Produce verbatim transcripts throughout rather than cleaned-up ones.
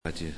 Adieu.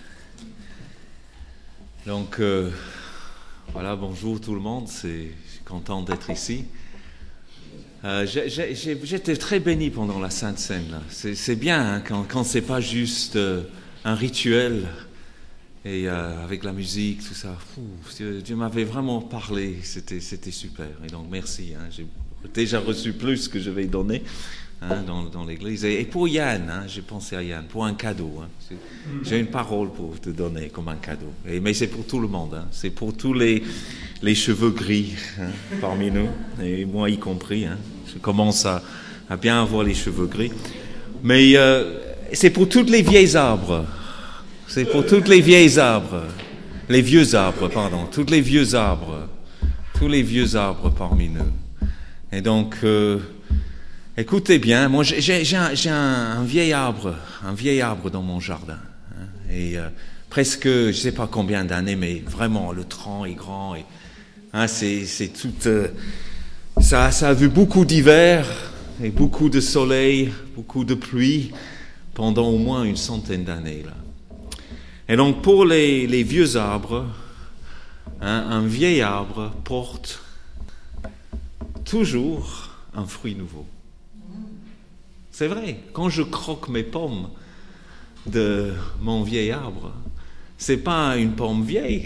Donc, euh, voilà, bonjour tout le monde, c'est, je suis content d'être ici. Euh, j'ai, j'ai, j'étais très béni pendant la Sainte Seine. Là. C'est, c'est bien hein, quand, quand c'est pas juste euh, un rituel et euh, avec la musique, tout ça. Fou, Dieu, Dieu m'avait vraiment parlé, c'était, c'était super. Et donc, merci. Hein, j'ai déjà reçu plus que je vais donner. Hein, dans, dans l'église. Et, et pour Yann, hein, j'ai pensé à Yann, pour un cadeau. Hein. J'ai une parole pour te donner comme un cadeau. Et, mais c'est pour tout le monde. Hein. C'est pour tous les, les cheveux gris hein, parmi nous, et moi y compris. Hein. Je commence à, à bien avoir les cheveux gris. Mais euh, c'est pour tous les vieilles arbres. C'est pour tous les vieilles arbres. Les vieux arbres, pardon. Tous les vieux arbres. Tous les vieux arbres parmi nous. Et donc... Euh, Écoutez bien, moi j'ai, j'ai, j'ai, un, j'ai un, un vieil arbre, un vieil arbre dans mon jardin, hein, et euh, presque, je sais pas combien d'années, mais vraiment le tronc est grand, et hein, c'est, c'est tout, euh, ça, ça a vu beaucoup d'hiver et beaucoup de soleil, beaucoup de pluie pendant au moins une centaine d'années là. Et donc pour les, les vieux arbres, hein, un vieil arbre porte toujours un fruit nouveau. C'est vrai, quand je croque mes pommes de mon vieil arbre, c'est pas une pomme vieille.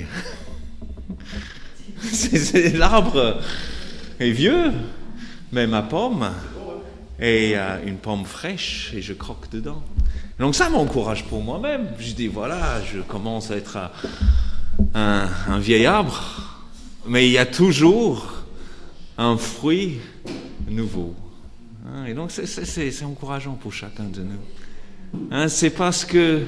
c'est, c'est, l'arbre est vieux, mais ma pomme est euh, une pomme fraîche et je croque dedans. Donc ça m'encourage pour moi-même. Je dis voilà, je commence à être un, un vieil arbre, mais il y a toujours un fruit nouveau. Et donc c'est, c'est, c'est, c'est encourageant pour chacun de nous. Hein, c'est parce que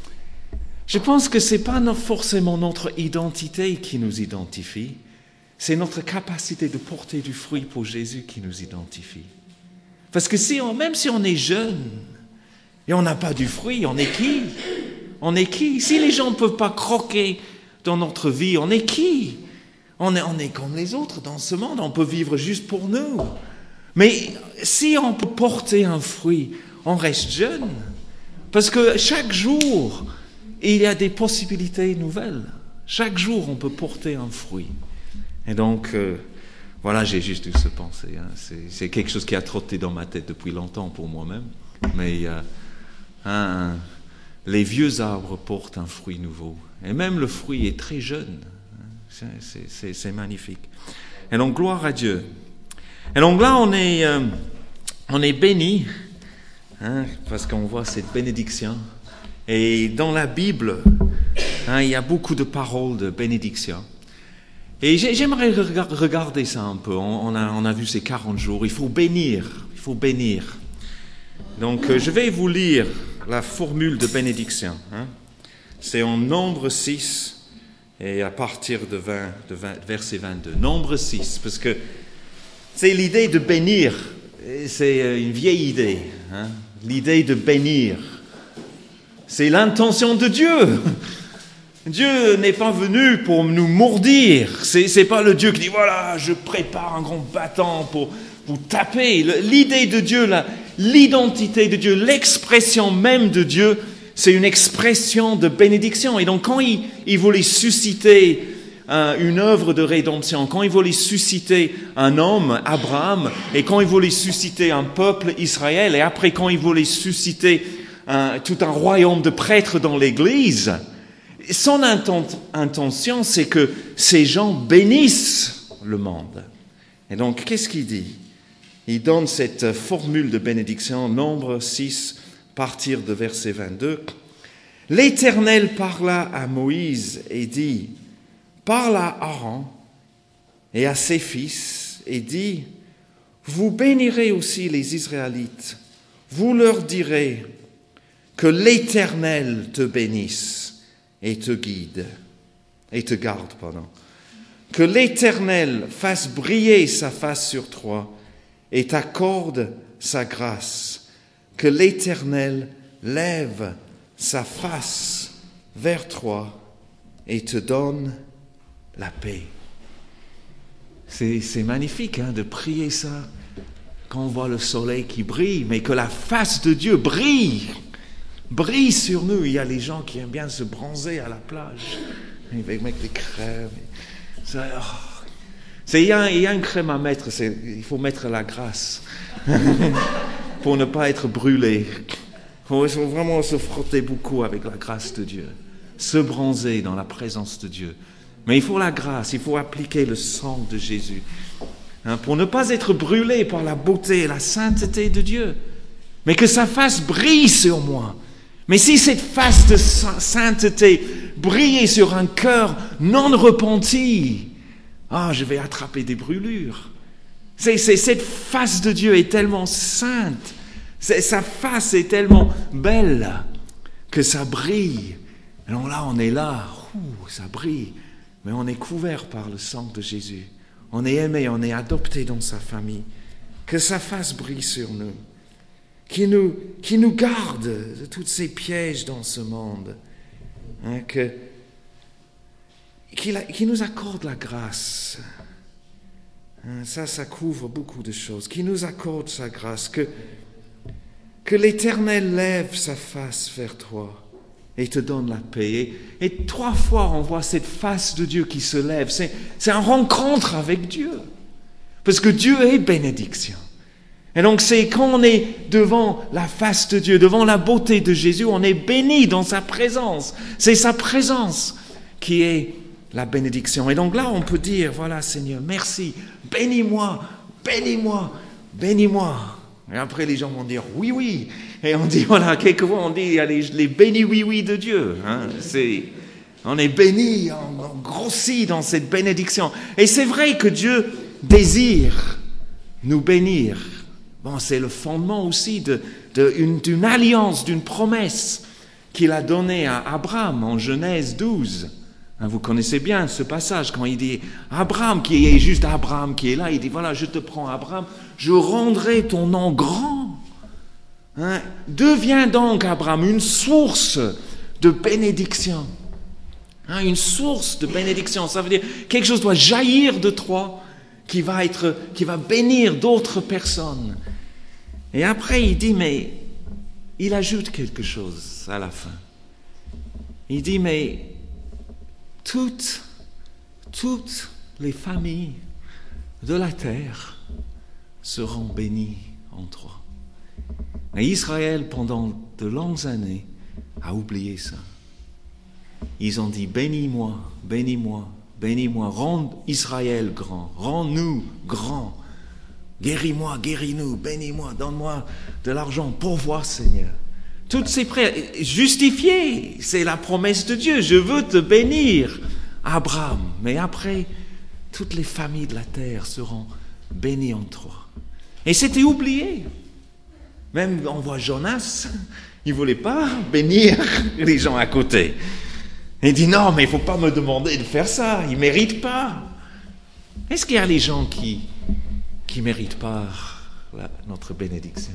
je pense que c'est pas notre, forcément notre identité qui nous identifie, c'est notre capacité de porter du fruit pour Jésus qui nous identifie. Parce que si on, même si on est jeune et on n'a pas du fruit, on est qui? On est qui? Si les gens ne peuvent pas croquer dans notre vie, on est qui? On est, on est comme les autres dans ce monde, on peut vivre juste pour nous. Mais si on peut porter un fruit, on reste jeune. Parce que chaque jour, il y a des possibilités nouvelles. Chaque jour, on peut porter un fruit. Et donc, euh, voilà, j'ai juste eu ce pensée. Hein. C'est, c'est quelque chose qui a trotté dans ma tête depuis longtemps pour moi-même. Mais euh, hein, les vieux arbres portent un fruit nouveau. Et même le fruit est très jeune. C'est, c'est, c'est, c'est magnifique. Et donc, gloire à Dieu. Et donc là, on est, euh, on est béni, hein, parce qu'on voit cette bénédiction. Et dans la Bible, hein, il y a beaucoup de paroles de bénédiction. Et j'aimerais regarder ça un peu. On, on, a, on a vu ces quarante jours. Il faut bénir. Il faut bénir. Donc, euh, je vais vous lire la formule de bénédiction. Hein. C'est en Nombre six, et à partir de, vingt, de vingt, verset vingt-deux. Nombre six, parce que c'est l'idée de bénir, c'est une vieille idée, hein? L'idée de bénir. C'est l'intention de Dieu. Dieu n'est pas venu pour nous maudire. C'est, c'est pas le Dieu qui dit, voilà, je prépare un grand bâton pour vous taper. L'idée de Dieu, la, l'identité de Dieu, l'expression même de Dieu, c'est une expression de bénédiction. Et donc quand il, il voulait susciter une œuvre de rédemption, quand il voulait susciter un homme, Abraham, et quand il voulait susciter un peuple, Israël, et après quand il voulait susciter un, tout un royaume de prêtres dans l'Église, son intention, c'est que ces gens bénissent le monde. Et donc, qu'est-ce qu'il dit? Il donne cette formule de bénédiction, Nombre six, partir de verset vingt-deux. « L'Éternel parla à Moïse et dit... Parle à Aaron et à ses fils et dit, vous bénirez aussi les Israélites, vous leur direz que l'Éternel te bénisse et te guide, et te garde, pardon. Que l'Éternel fasse briller sa face sur toi et t'accorde sa grâce. Que l'Éternel lève sa face vers toi et te donne la paix. C'est, c'est magnifique hein, de prier ça quand on voit le soleil qui brille, mais que la face de Dieu brille brille sur nous. Il y a les gens qui aiment bien se bronzer à la plage. Ils mettent des crèmes. Ça, oh. c'est, il, y a, il y a une crème à mettre, c'est, il faut mettre la grâce pour ne pas être brûlé. Il faut vraiment se frotter beaucoup avec la grâce de Dieu, se bronzer dans la présence de Dieu. Mais il faut la grâce, il faut appliquer le sang de Jésus, hein, pour ne pas être brûlé par la beauté et la sainteté de Dieu, mais que sa face brille sur moi. Mais si cette face de sainteté brillait sur un cœur non repenti, ah, je vais attraper des brûlures. C'est, c'est, cette face de Dieu est tellement sainte, c'est, sa face est tellement belle que ça brille. Alors là, on est là, ouh, ça brille, mais on est couvert par le sang de Jésus. On est aimé, on est adopté dans sa famille. Que sa face brille sur nous, qui nous, qui nous garde de tous ces pièges dans ce monde, hein, que, qui, qui nous accorde la grâce. Hein, ça, ça couvre beaucoup de choses. Qui nous accorde sa grâce, que, que l'Éternel lève sa face vers toi et te donne la paix. Et, et trois fois, on voit cette face de Dieu qui se lève. C'est, c'est une rencontre avec Dieu. Parce que Dieu est bénédiction. Et donc, c'est quand on est devant la face de Dieu, devant la beauté de Jésus, on est béni dans sa présence. C'est sa présence qui est la bénédiction. Et donc là, on peut dire, voilà Seigneur, merci, bénis-moi, bénis-moi, bénis-moi. Et après, les gens vont dire, oui, oui. Et on dit, voilà, quelquefois, on dit, il y a les, les bénis oui-oui de Dieu. Hein. C'est, on est béni, on, on grossit dans cette bénédiction. Et c'est vrai que Dieu désire nous bénir. Bon, c'est le fondement aussi de, de, une, d'une alliance, d'une promesse qu'il a donnée à Abraham en Genèse douze. Hein, vous connaissez bien ce passage quand il dit Abraham, qui est juste Abraham qui est là, il dit voilà, je te prends Abraham, je rendrai ton nom grand. Hein, deviens donc Abraham une source de bénédiction. Hein, une source de bénédiction, ça veut dire quelque chose doit jaillir de toi qui va être, qui va bénir d'autres personnes. Et après il dit mais il ajoute quelque chose à la fin. Il dit mais Toutes, toutes les familles de la terre seront bénies en toi. Et Israël, pendant de longues années, a oublié ça. Ils ont dit, bénis-moi, bénis-moi, bénis-moi, rends Israël grand, rends-nous grands, guéris-moi, guéris-nous, bénis-moi, donne-moi de l'argent, pourvois, Seigneur. Toutes ces prières, justifiées, c'est la promesse de Dieu. Je veux te bénir, Abraham. Mais après, toutes les familles de la terre seront bénies en toi. Et c'était oublié. Même on voit Jonas, il ne voulait pas bénir les gens à côté. Il dit non, mais il ne faut pas me demander de faire ça, il ne mérite pas. Est-ce qu'il y a les gens qui ne méritent pas la, notre bénédiction?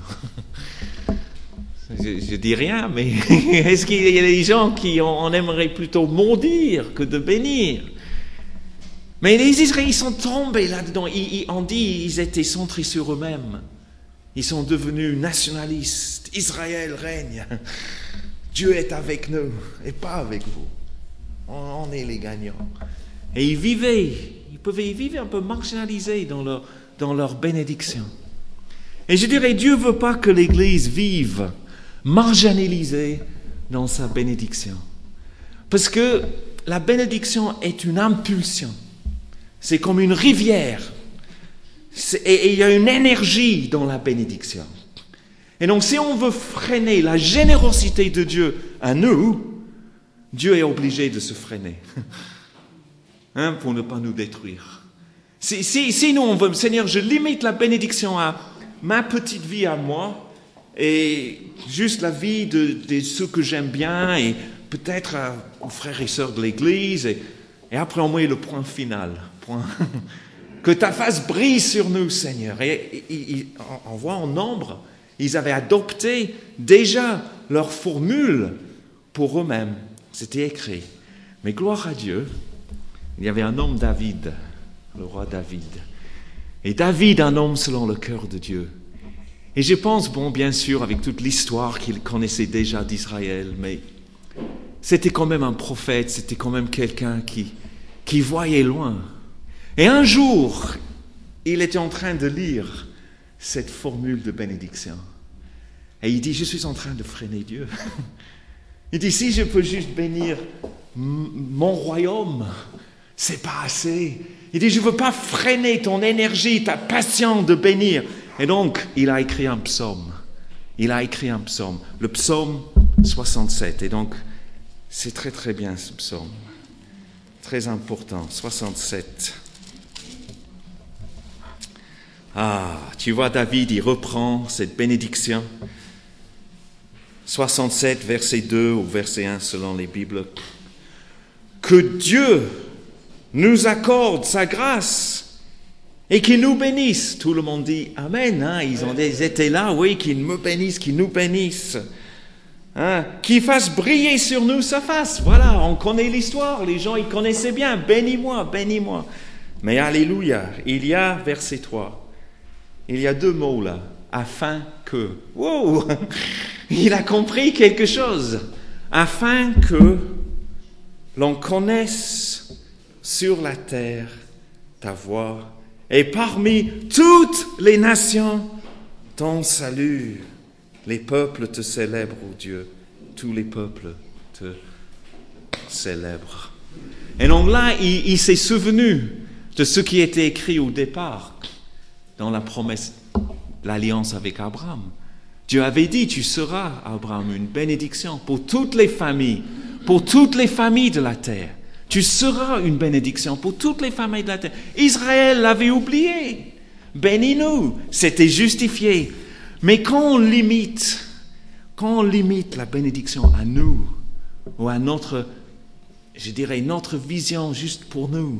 Je, je dis rien, mais est-ce qu'il y a des gens qui on, on aimerait plutôt maudire que de bénir? Mais les Israélites sont tombés là-dedans. Ils, ils, on dit ils étaient centrés sur eux-mêmes. Ils sont devenus nationalistes. Israël règne. Dieu est avec nous et pas avec vous. On, on est les gagnants. Et ils vivaient, ils pouvaient ils vivaient un peu marginalisés dans leur, dans leur bénédiction. Et je dirais, Dieu ne veut pas que l'Église vive marginalisé dans sa bénédiction. Parce que la bénédiction est une impulsion. C'est comme une rivière. C'est, et, et il y a une énergie dans la bénédiction. Et donc, si on veut freiner la générosité de Dieu à nous, Dieu est obligé de se freiner. Hein, pour ne pas nous détruire. Si, si, si nous, on veut, Seigneur, je limite la bénédiction à ma petite vie à moi, et juste la vie de, de ceux que j'aime bien et peut-être euh, aux frères et sœurs de l'Église et, et après on met le point final. Point. Que ta face brille sur nous, Seigneur. Et, et, et on voit en nombre, ils avaient adopté déjà leur formule pour eux-mêmes. C'était écrit. Mais gloire à Dieu, il y avait un homme David, le roi David. Et David, un homme selon le cœur de Dieu. Et je pense, bon, bien sûr, avec toute l'histoire qu'il connaissait déjà d'Israël, mais c'était quand même un prophète, c'était quand même quelqu'un qui, qui voyait loin. Et un jour, il était en train de lire cette formule de bénédiction. Et il dit, je suis en train de freiner Dieu. Il dit, si je peux juste bénir m- mon royaume, c'est pas assez. Il dit, je ne veux pas freiner ton énergie, ta passion de bénir. Et donc, il a écrit un psaume. Il a écrit un psaume, le psaume soixante-sept. Et donc, c'est très très bien ce psaume. Très important, soixante-sept. Ah, tu vois, David, il reprend cette bénédiction. soixante-sept, verset deux ou verset un selon les Bibles. Que Dieu nous accorde sa grâce et qu'il nous bénisse. Tout le monde dit Amen. Hein? Ils, ont, ils étaient là, oui, qu'il me bénisse, qu'il nous bénisse. Hein? Qu'il fasse briller sur nous sa face. Voilà, on connaît l'histoire. Les gens, ils connaissaient bien. Bénis-moi, bénis-moi. Mais alléluia, il y a, verset trois, il y a deux mots là. Afin que. Wow! Il a compris quelque chose. Afin que l'on connaisse sur la terre ta voix et parmi toutes les nations ton salut. Les peuples te célèbrent, ô Dieu. Tous les peuples te célèbrent. Et donc là, il, il s'est souvenu de ce qui était écrit au départ dans la promesse, l'alliance avec Abraham. Dieu avait dit, tu seras, Abraham, une bénédiction pour toutes les familles, pour toutes les familles de la terre. Tu seras une bénédiction pour toutes les familles de la terre. Israël l'avait oublié. Bénis-nous, c'était justifié. Mais quand on limite, quand on limite la bénédiction à nous, ou à notre, je dirais, notre vision juste pour nous,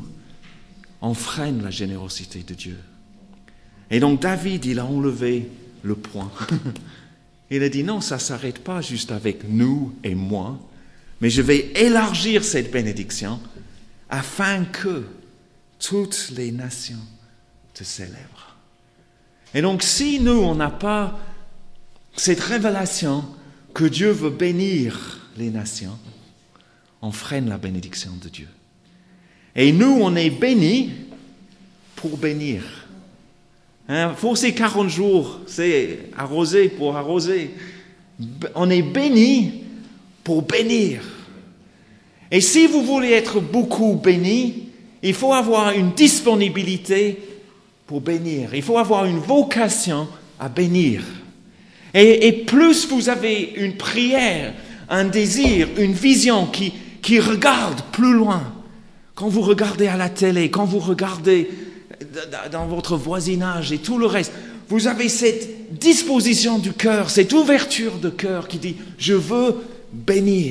on freine la générosité de Dieu. Et donc David, il a enlevé le point. Il a dit non, ça ne s'arrête pas juste avec nous et moi, mais je vais élargir cette bénédiction afin que toutes les nations te célèbrent. Et donc si nous, on n'a pas cette révélation que Dieu veut bénir les nations, on freine la bénédiction de Dieu. Et nous, on est bénis pour bénir. Hein, pour ces quarante jours, c'est arroser pour arroser. On est béni pour bénir. Et si vous voulez être beaucoup béni, il faut avoir une disponibilité pour bénir. Il faut avoir une vocation à bénir. Et, et plus vous avez une prière, un désir, une vision qui, qui regarde plus loin, quand vous regardez à la télé, quand vous regardez dans votre voisinage et tout le reste, vous avez cette disposition du cœur, cette ouverture de cœur qui dit « Je veux bénir ».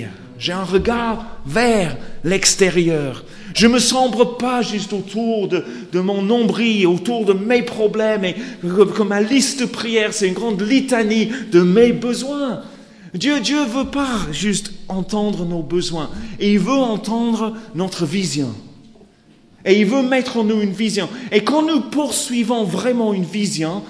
J'ai un regard vers l'extérieur. Je ne me sombre pas juste autour de, de mon nombril, autour de mes problèmes, et que ma liste de prières, c'est une grande litanie de mes besoins. Dieu Dieu veut pas juste entendre nos besoins, il veut entendre notre vision. Et il veut mettre en nous une vision. Et quand nous poursuivons vraiment une vision,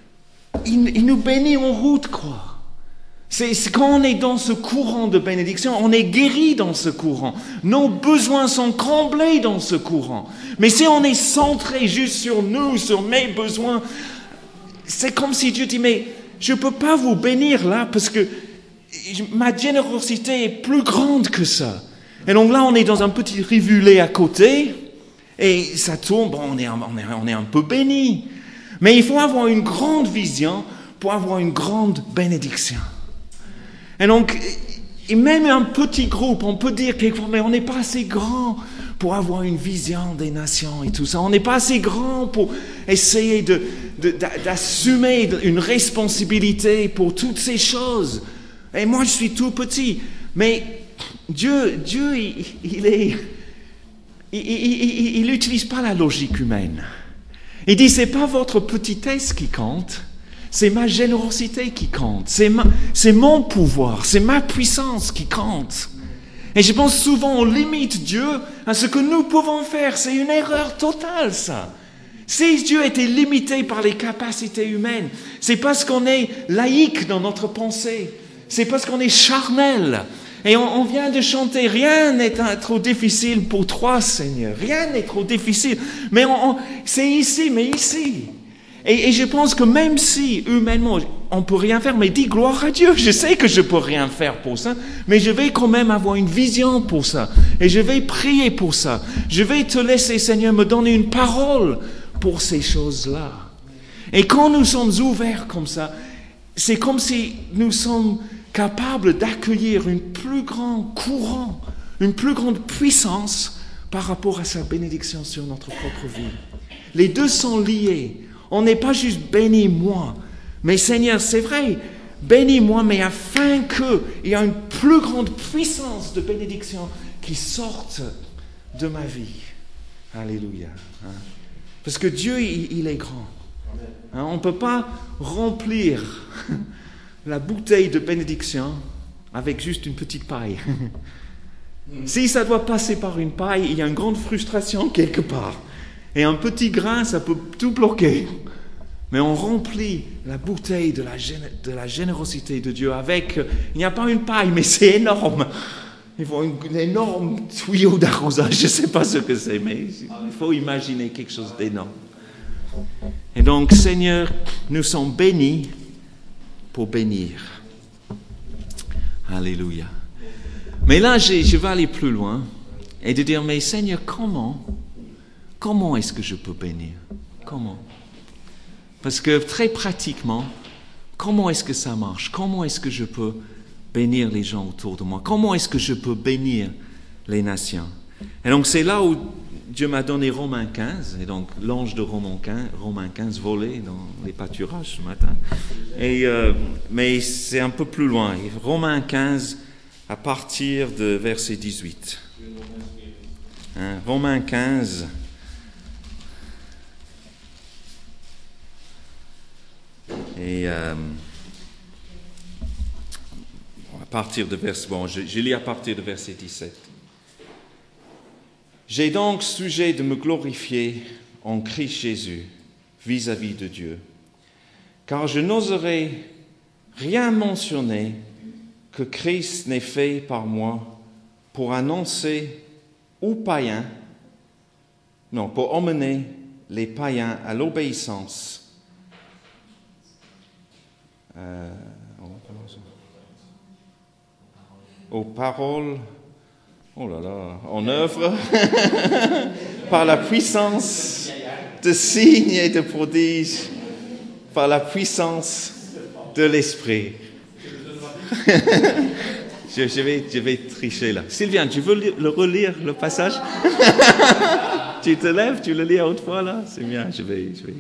il, il nous bénit en route, quoi. C'est, c'est quand on est dans ce courant de bénédiction, on est guéri dans ce courant. Nos besoins sont comblés dans ce courant. Mais si on est centré juste sur nous, sur mes besoins, c'est comme si Dieu dit, mais je ne peux pas vous bénir là parce que ma générosité est plus grande que ça. Et donc là, on est dans un petit rivulet à côté. Et ça tourne, bon, on est, on, est, on est un peu béni. Mais il faut avoir une grande vision pour avoir une grande bénédiction. Et donc, et même un petit groupe, on peut dire quelquefois, mais on n'est pas assez grand pour avoir une vision des nations et tout ça. On n'est pas assez grand pour essayer de, de, d'assumer une responsabilité pour toutes ces choses. Et moi, je suis tout petit. Mais Dieu, Dieu, il, il est... Il n'utilise pas la logique humaine. Il dit, c'est pas votre petitesse qui compte, c'est ma générosité qui compte, c'est, ma, c'est mon pouvoir, c'est ma puissance qui compte. Et je pense souvent on limite Dieu à ce que nous pouvons faire. C'est une erreur totale, ça. Si Dieu était limité par les capacités humaines, c'est parce qu'on est laïque dans notre pensée. C'est parce qu'on est charnel. Et on, on vient de chanter, rien n'est trop difficile pour toi, Seigneur. Rien n'est trop difficile. Mais on, on, c'est ici, mais ici. Et, et je pense que même si, humainement, on ne peut rien faire, mais dis gloire à Dieu. Je sais que je ne peux rien faire pour ça, mais je vais quand même avoir une vision pour ça. Et je vais prier pour ça. Je vais te laisser, Seigneur, me donner une parole pour ces choses-là. Et quand nous sommes ouverts comme ça, c'est comme si nous sommes capables d'accueillir une plus grande courant, une plus grande puissance par rapport à sa bénédiction sur notre propre vie. Les deux sont liés. On n'est pas juste béni moi, mais Seigneur, c'est vrai, bénis-moi, mais afin qu'il y ait une plus grande puissance de bénédiction qui sorte de ma vie. Alléluia. Hein? Parce que Dieu, il, il est grand. Hein? On ne peut pas remplir la bouteille de bénédiction avec juste une petite paille. Si ça doit passer par une paille, il y a une grande frustration quelque part. Et un petit grain, ça peut tout bloquer. Mais on remplit la bouteille de la, gén- de la générosité de Dieu avec... Il n'y a pas une paille, mais c'est énorme. Il faut un énorme tuyau d'arrosage. Je ne sais pas ce que c'est, mais il faut imaginer quelque chose d'énorme. Et donc, Seigneur, nous sommes bénis pour bénir. Alléluia. Mais là, je, je vais aller plus loin et de dire, mais Seigneur, comment, comment est-ce que je peux bénir? Comment? Parce que très pratiquement, comment est-ce que ça marche? Comment est-ce que je peux bénir les gens autour de moi? Comment est-ce que je peux bénir les nations? Et donc, c'est là où Dieu m'a donné Romains quinze, et donc l'ange de Romains quinze, Romains quinze volé dans les pâturages ce matin. Et, euh, mais c'est un peu plus loin. Romains quinze, à partir de verset dix-huit. Hein, Romains quinze. Et euh, à partir de verset, bon, je, je lis à partir de verset dix-sept. J'ai donc sujet de me glorifier en Christ Jésus vis-à-vis de Dieu, car je n'oserais rien mentionner que Christ n'ait fait par moi pour annoncer aux païens, non, pour emmener les païens à l'obéissance. Euh, aux paroles, oh là là, en œuvre, par la puissance de signes et de prodiges, par la puissance de l'Esprit. je, je, vais, je vais tricher là. Sylviane, tu veux le, le relire, le passage? Tu te lèves, tu le lis à haute voix là? C'est bien, je vais... Je vais.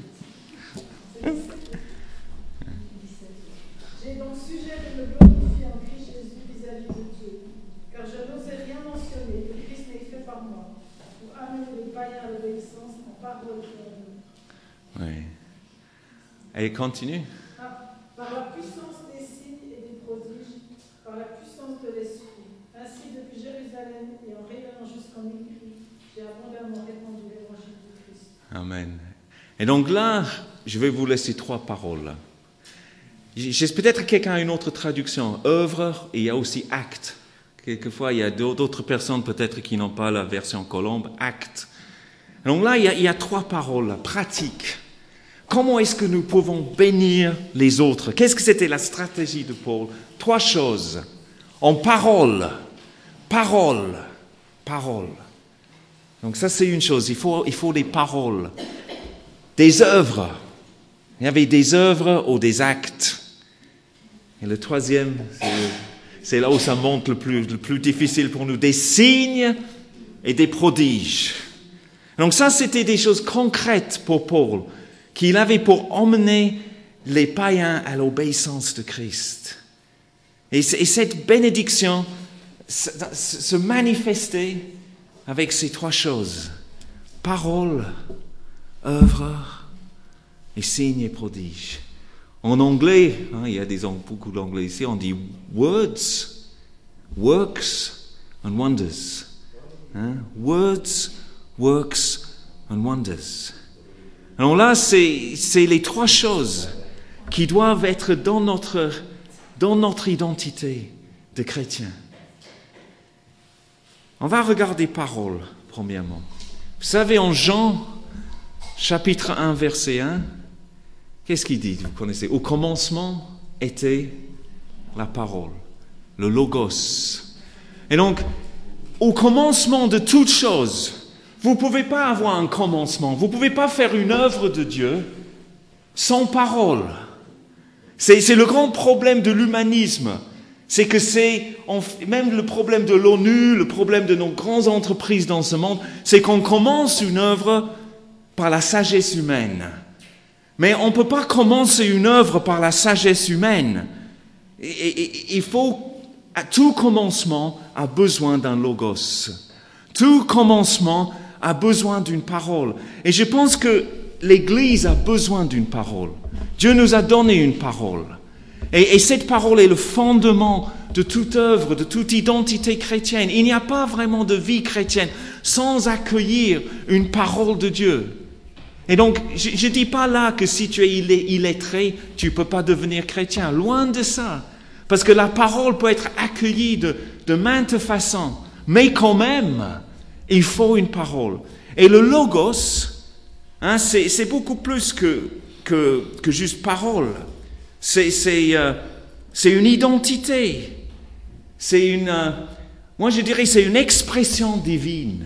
J'ai donc sujet de me glorifier en Christ Jésus vis-à-vis de Dieu, car je n'osais rien mentionner que Christ n'ait fait par moi, pour amener les païens à l'obéissance en parole et en œuvre. Oui. Elle continue. Ah, par la puissance des signes et des prodiges, par la puissance de l'Esprit. Ainsi, depuis Jérusalem et en rayonnant jusqu'en Illyrie, j'ai abondamment répandu l'évangile de Christ. Amen. Et donc là, je vais vous laisser trois paroles. J'ai peut-être quelqu'un a une autre traduction, œuvre, et il y a aussi acte. Quelquefois, il y a d'autres personnes peut-être qui n'ont pas la version colombe, acte. Donc là, il y a, il y a trois paroles, là, pratiques. Comment est-ce que nous pouvons bénir les autres? Qu'est-ce que c'était la stratégie de Paul? Trois choses. En parole, parole, parole. Donc ça, c'est une chose. Il faut, il faut des paroles, des œuvres. Il y avait des œuvres ou des actes. Et le troisième, c'est, c'est là où ça monte le plus, le plus difficile pour nous, des signes et des prodiges. Donc ça, c'était des choses concrètes pour Paul, qu'il avait pour emmener les païens à l'obéissance de Christ. Et, et cette bénédiction se, se manifestait avec ces trois choses. Parole, œuvre et signes et prodiges. En anglais, hein, il y a des, beaucoup d'anglais ici, on dit words, works and wonders. Hein? Words, works and wonders. Alors là, c'est, c'est les trois choses qui doivent être dans notre, dans notre identité de chrétien. On va regarder parole, premièrement. Vous savez, en Jean, chapitre un, verset un, qu'est-ce qu'il dit? Vous connaissez. Au commencement était la parole, le logos. Et donc, au commencement de toute chose, vous ne pouvez pas avoir un commencement. Vous ne pouvez pas faire une œuvre de Dieu sans parole. C'est, c'est le grand problème de l'humanisme. C'est que c'est, même le problème de l'ONU, le problème de nos grandes entreprises dans ce monde, c'est qu'on commence une œuvre par la sagesse humaine. Mais on ne peut pas commencer une œuvre par la sagesse humaine. Et, et, et, il faut, à tout commencement a besoin d'un logos. Tout commencement a besoin d'une parole. Et je pense que l'Église a besoin d'une parole. Dieu nous a donné une parole. Et, et cette parole est le fondement de toute œuvre, de toute identité chrétienne. Il n'y a pas vraiment de vie chrétienne sans accueillir une parole de Dieu. Et donc, je ne dis pas là que si tu es illettré, tu ne peux pas devenir chrétien. Loin de ça. Parce que la parole peut être accueillie de, de maintes façons. Mais quand même, il faut une parole. Et le logos, hein, c'est, c'est beaucoup plus que, que, que juste parole. C'est, c'est, euh, c'est une identité. C'est une, euh, moi je dirais, c'est une expression divine.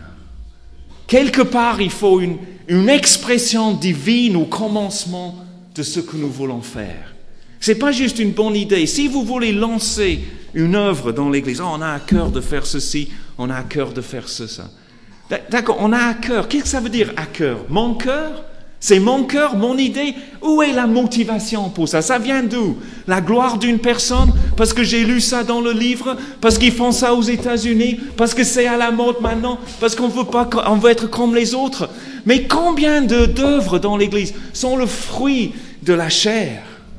Quelque part, il faut une, une expression divine au commencement de ce que nous voulons faire. C'est pas juste une bonne idée. Si vous voulez lancer une œuvre dans l'Église, oh, on a à cœur de faire ceci, on a à cœur de faire ce, ça. D'accord, on a à cœur. Qu'est-ce que ça veut dire à cœur? Mon cœur? C'est mon cœur, mon idée? Où est la motivation pour ça? Ça vient d'où? La gloire d'une personne? Parce que j'ai lu ça dans le livre? Parce qu'ils font ça aux États-Unis? Parce que c'est à la mode maintenant? Parce qu'on veut pas, on veut être comme les autres? Mais combien de, d'œuvres dans l'Église sont le fruit de la chair?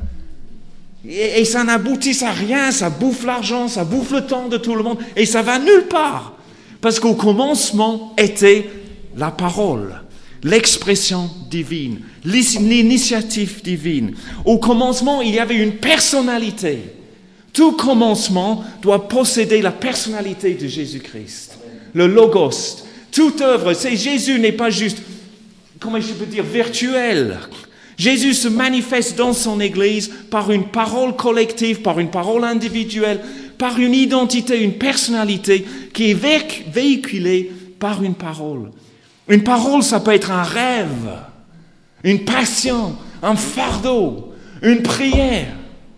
Et, et ça n'aboutit à rien, ça bouffe l'argent, ça bouffe le temps de tout le monde, et ça va nulle part. Parce qu'au commencement était la parole. L'expression divine, l'initiative divine. Au commencement, il y avait une personnalité. Tout commencement doit posséder la personnalité de Jésus-Christ. Le logos. Toute œuvre, c'est Jésus n'est pas juste, comment je peux dire, virtuel. Jésus se manifeste dans son Église par une parole collective, par une parole individuelle, par une identité, une personnalité qui est véhiculée par une parole. Une parole, ça peut être un rêve, une passion, un fardeau, une prière.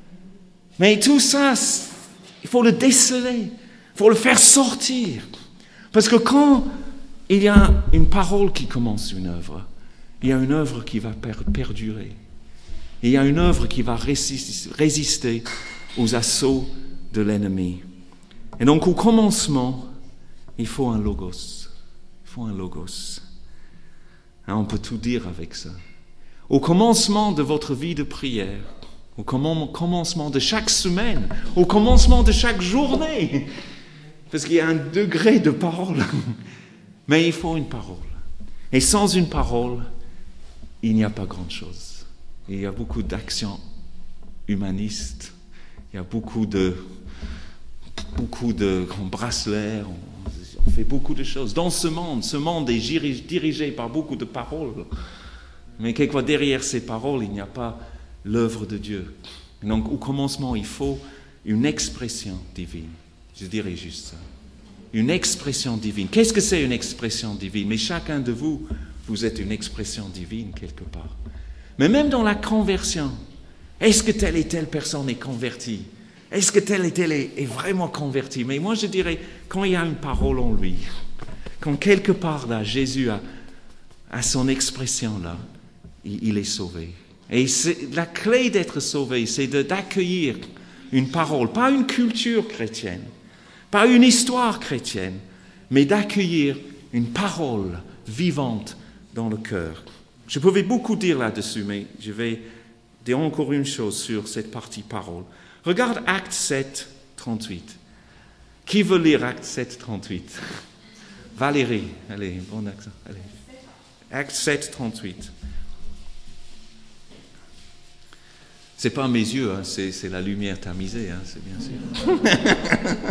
Mais tout ça, il faut le déceler, il faut le faire sortir. Parce que quand il y a une parole qui commence une œuvre, il y a une œuvre qui va per- perdurer. Il y a une œuvre qui va résister, résister aux assauts de l'ennemi. Et donc au commencement, il faut un logos. Il faut un logos. Hein, on peut tout dire avec ça. Au commencement de votre vie de prière, au commencement de chaque semaine, au commencement de chaque journée, parce qu'il y a un degré de parole, mais il faut une parole. Et sans une parole, il n'y a pas grand-chose. Il y a beaucoup d'actions humanistes, il y a beaucoup de, beaucoup de bracelets, on, on fait beaucoup de choses. Dans ce monde, ce monde est dirigé par beaucoup de paroles, mais quelquefois derrière ces paroles, il n'y a pas l'œuvre de Dieu. Donc au commencement, il faut une expression divine. Je dirais juste ça. Une expression divine. Qu'est-ce que c'est une expression divine? Mais chacun de vous, vous êtes une expression divine quelque part. Mais même dans la conversion, est-ce que telle et telle personne est convertie? Est-ce que telle et telle est, est vraiment convertie? Mais moi je dirais, quand il y a une parole en lui, quand quelque part là, Jésus a, a son expression là, il, il est sauvé. Et c'est, la clé d'être sauvé, c'est de, d'accueillir une parole, pas une culture chrétienne, pas une histoire chrétienne, mais d'accueillir une parole vivante dans le cœur. Je pouvais beaucoup dire là-dessus, mais je vais dire encore une chose sur cette partie parole. Regarde Acte sept, trente-huit. Qui veut lire Acte sept, trente-huit? Valérie, allez, bon accent. Allez. Acte sept, trente-huit. C'est pas mes yeux, hein, c'est, c'est la lumière tamisée, hein, c'est bien sûr.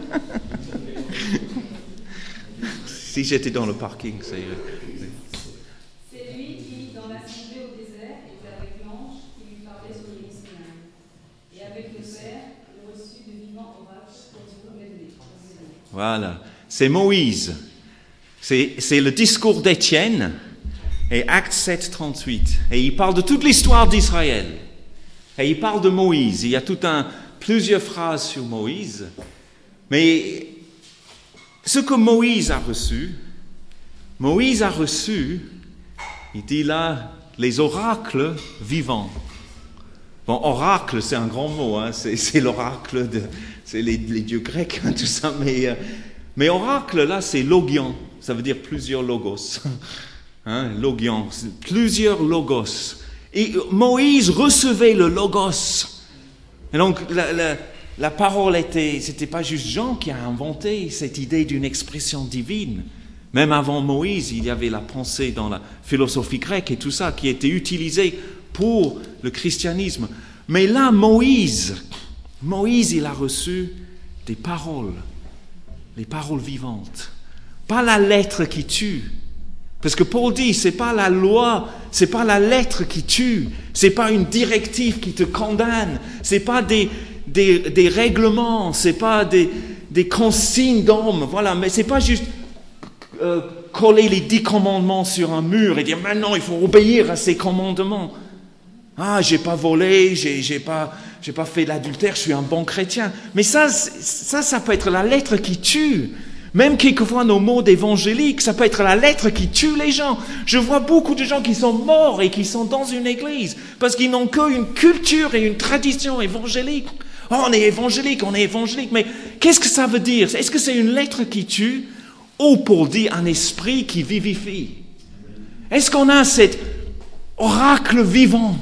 Si j'étais dans le parking, ça irait. C'est lui qui, dans l'assemblée au désert, était avec l'ange qui lui parlait sur le mont Sinaï. Et avec le Père, il reçut de vivants oracles pour du remède. Voilà, c'est Moïse. C'est, c'est le discours d'Étienne, et Acte sept, trente-huit. Et il parle de toute l'histoire d'Israël. Et il parle de Moïse. Il y a tout un, plusieurs phrases sur Moïse. Mais ce que Moïse a reçu, Moïse a reçu, il dit là, les oracles vivants. Bon, oracle, c'est un grand mot, hein, c'est, c'est l'oracle, de, c'est les, les dieux grecs, hein, tout ça, mais, euh, mais oracle, là, c'est logion, ça veut dire plusieurs logos. Hein, logion, plusieurs logos. Et Moïse recevait le logos. Et donc, la, la, la parole était, c'était pas juste Jean qui a inventé cette idée d'une expression divine. Même avant Moïse, il y avait la pensée dans la philosophie grecque et tout ça qui était utilisé pour le christianisme. Mais là, Moïse, Moïse, il a reçu des paroles, les paroles vivantes. Pas la lettre qui tue. Parce que Paul dit, c'est pas la loi, c'est pas la lettre qui tue, c'est pas une directive qui te condamne, c'est pas des, des, des règlements, c'est pas des, des consignes d'hommes, voilà, mais c'est pas juste euh, coller les dix commandements sur un mur et dire maintenant il faut obéir à ces commandements. Ah, j'ai pas volé, j'ai, j'ai pas, j'ai pas fait l'adultère, je suis un bon chrétien. Mais ça, ça, ça peut être la lettre qui tue. Même quelquefois nos mots d'évangélique, ça peut être la lettre qui tue les gens. Je vois beaucoup de gens qui sont morts et qui sont dans une église parce qu'ils n'ont qu'une culture et une tradition évangélique. Oh, on est évangélique, on est évangélique, mais qu'est-ce que ça veut dire? Est-ce que c'est une lettre qui tue ou pour dire un esprit qui vivifie? Est-ce qu'on a cet oracle vivant,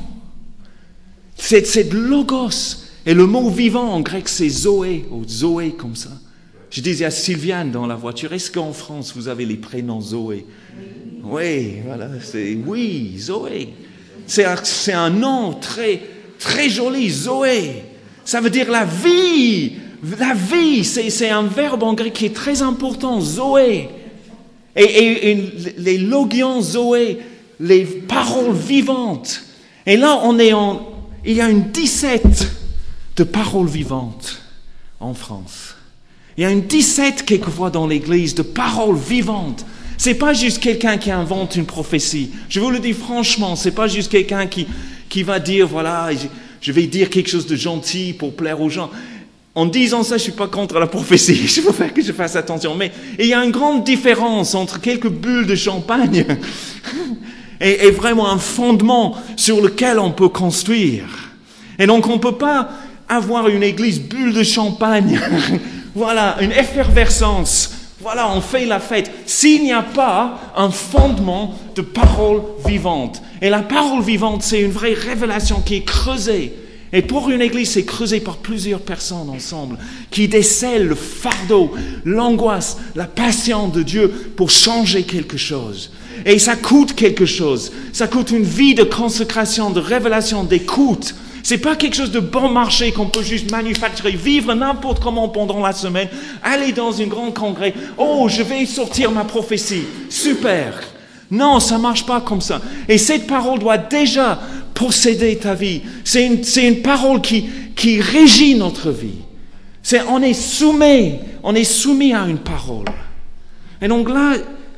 cette, cette logos? Et le mot vivant en grec c'est zoé, ou zoé comme ça. Je disais à Sylviane dans la voiture, est-ce qu'en France, vous avez les prénoms Zoé? Oui, voilà, c'est oui, Zoé. C'est un, c'est un nom très, très joli, Zoé. Ça veut dire la vie. La vie, c'est, c'est un verbe en grec qui est très important, Zoé. Et, et, et les logions Zoé, les paroles vivantes. Et là, on est en, il y a une dix-sept de paroles vivantes en France. Il y a une dix-sept quelquefois dans l'Église de paroles vivantes. C'est pas juste quelqu'un qui invente une prophétie. Je vous le dis franchement, c'est pas juste quelqu'un qui, qui va dire, voilà, je, je vais dire quelque chose de gentil pour plaire aux gens. En disant ça, je suis pas contre la prophétie. Je veux faire que je fasse attention. Mais il y a une grande différence entre quelques bulles de champagne et, et vraiment un fondement sur lequel on peut construire. Et donc on peut pas avoir une église bulle de champagne. Voilà, une effervescence. Voilà, on fait la fête. S'il n'y a pas un fondement de parole vivante. Et la parole vivante, c'est une vraie révélation qui est creusée. Et pour une église, c'est creusé par plusieurs personnes ensemble, qui décèlent le fardeau, l'angoisse, la patience de Dieu pour changer quelque chose. Et ça coûte quelque chose. Ça coûte une vie de consécration, de révélation, d'écoute. C'est pas quelque chose de bon marché qu'on peut juste manufacturer, vivre n'importe comment pendant la semaine, aller dans une grande congrès. Oh, je vais sortir ma prophétie. Super. Non, ça marche pas comme ça. Et cette parole doit déjà posséder ta vie. C'est une, c'est une parole qui, qui régit notre vie. C'est, on est soumis, on est soumis à une parole. Et donc là,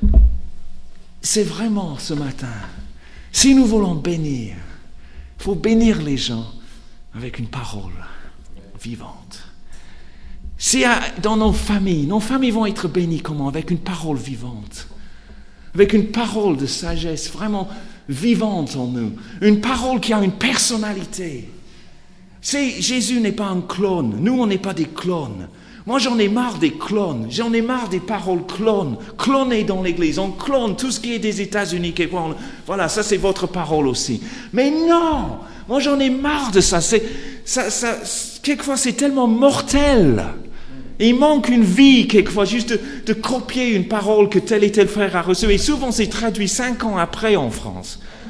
c'est vraiment ce matin, si nous voulons bénir, il faut bénir les gens avec une parole vivante. Si dans nos familles, nos familles vont être bénies comment? Avec une parole vivante. Avec une parole de sagesse vraiment vivante en nous. Une parole qui a une personnalité. C'est, Jésus n'est pas un clone. Nous, on n'est pas des clones. Moi, j'en ai marre des clones. J'en ai marre des paroles clones. Clonées dans l'Église. On clone tout ce qui est des États-Unis. Voilà, ça c'est votre parole aussi. Mais non! Moi, j'en ai marre de ça. C'est, ça, ça quelquefois, c'est tellement mortel. Et il manque une vie, quelquefois, juste de, de copier une parole que tel et tel frère a reçue. Et souvent, c'est traduit cinq ans après en France.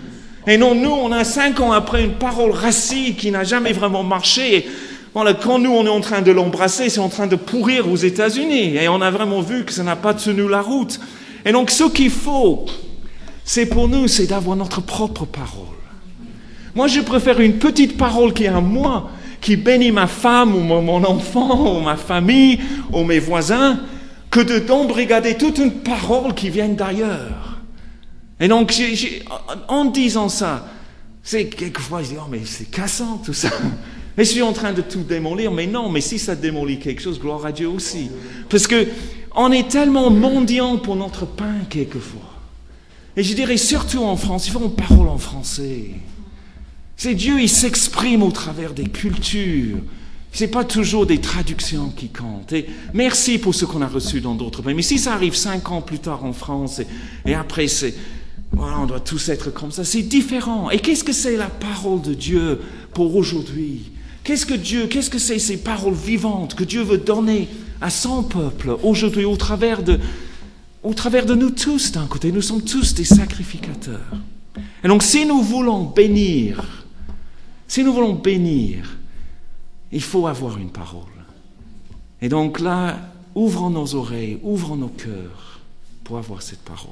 Et non, nous, on a cinq ans après une parole raciste qui n'a jamais vraiment marché. Et voilà, quand nous, on est en train de l'embrasser, c'est en train de pourrir aux États-Unis. Et on a vraiment vu que ça n'a pas tenu la route. Et donc, ce qu'il faut, c'est pour nous, c'est d'avoir notre propre parole. Moi, je préfère une petite parole qui est à moi, qui bénit ma femme ou mon enfant ou ma famille ou mes voisins, que de d'embrigader toute une parole qui vient d'ailleurs. Et donc, j'ai, j'ai, en disant ça, c'est quelquefois, je dis, oh, mais c'est cassant tout ça. Mais je suis en train de tout démolir. Mais non, mais si ça démolit quelque chose, gloire à Dieu aussi. Parce que on est tellement mendiant pour notre pain quelquefois. Et je dirais surtout en France, il faut une parole en français. C'est Dieu, il s'exprime au travers des cultures. C'est pas toujours des traductions qui comptent. Et merci pour ce qu'on a reçu dans d'autres pays. Mais si ça arrive cinq ans plus tard en France, et, et après c'est, voilà, on doit tous être comme ça, c'est différent. Et qu'est-ce que c'est la parole de Dieu pour aujourd'hui? Qu'est-ce que Dieu, qu'est-ce que c'est ces paroles vivantes que Dieu veut donner à son peuple aujourd'hui au travers de, au travers de nous tous d'un côté? Nous sommes tous des sacrificateurs. Et donc si nous voulons bénir, si nous voulons bénir, il faut avoir une parole. Et donc là, ouvrons nos oreilles, ouvrons nos cœurs pour avoir cette parole.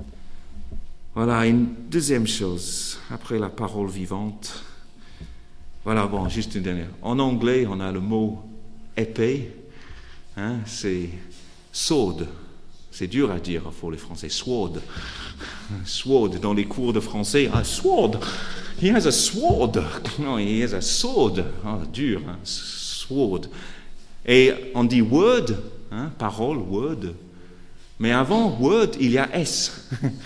Voilà, une deuxième chose, après la parole vivante. Voilà, bon, juste une dernière. En anglais, on a le mot épée, hein, c'est sword. C'est dur à dire pour les Français, sword. Sword, dans les cours de français, ah, sword. He has a sword. No, he has a sword. Oh, dur, hein? Sword. Et on dit word, hein, parole, word. Mais avant word, il y a S.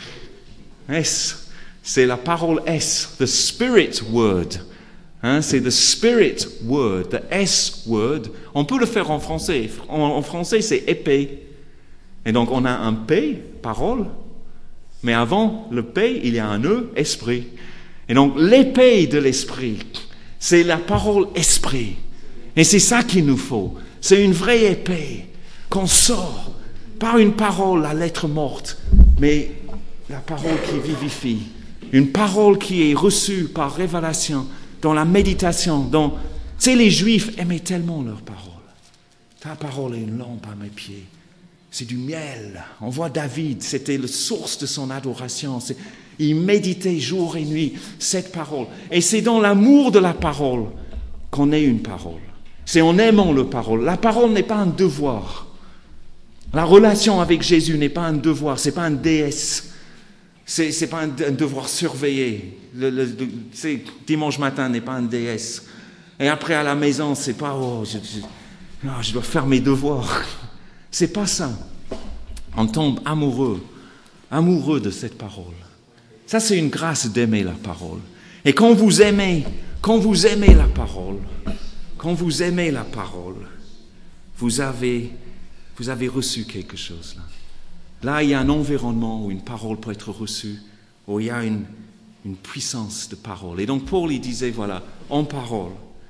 S. C'est la parole S, the spirit word. Hein, c'est the spirit word, the S word. On peut le faire en français. En, en français, c'est épée. Et donc, on a un P, parole. Mais avant le P, il y a un E, esprit. Et donc, l'épée de l'esprit, c'est la parole esprit. Et c'est ça qu'il nous faut. C'est une vraie épée qu'on sort par une parole à lettre morte, mais la parole qui vivifie. Une parole qui est reçue par révélation, dans la méditation. Dans... Tu sais, les Juifs aimaient tellement leur parole. Ta parole est une lampe à mes pieds. C'est du miel. On voit David, c'était la source de son adoration. C'est... Il méditait jour et nuit cette parole. Et c'est dans l'amour de la parole qu'on ait une parole. C'est en aimant la parole. La parole n'est pas un devoir. La relation avec Jésus n'est pas un devoir. C'est pas un déesse. C'est, c'est pas un, un devoir surveillé. Le, le, le, c'est, dimanche matin n'est pas un déesse. Et après à la maison, c'est pas oh, je, je, oh, je dois faire mes devoirs. C'est pas ça. On tombe amoureux, amoureux de cette parole. Ça, c'est une grâce d'aimer la parole. Et quand vous aimez, quand vous aimez la parole, quand vous aimez la parole, vous avez, vous avez reçu quelque chose là. Là, il y a un environnement où une parole peut être reçue, où il y a une, une puissance de parole. Et donc, Paul, il disait, voilà, en parole,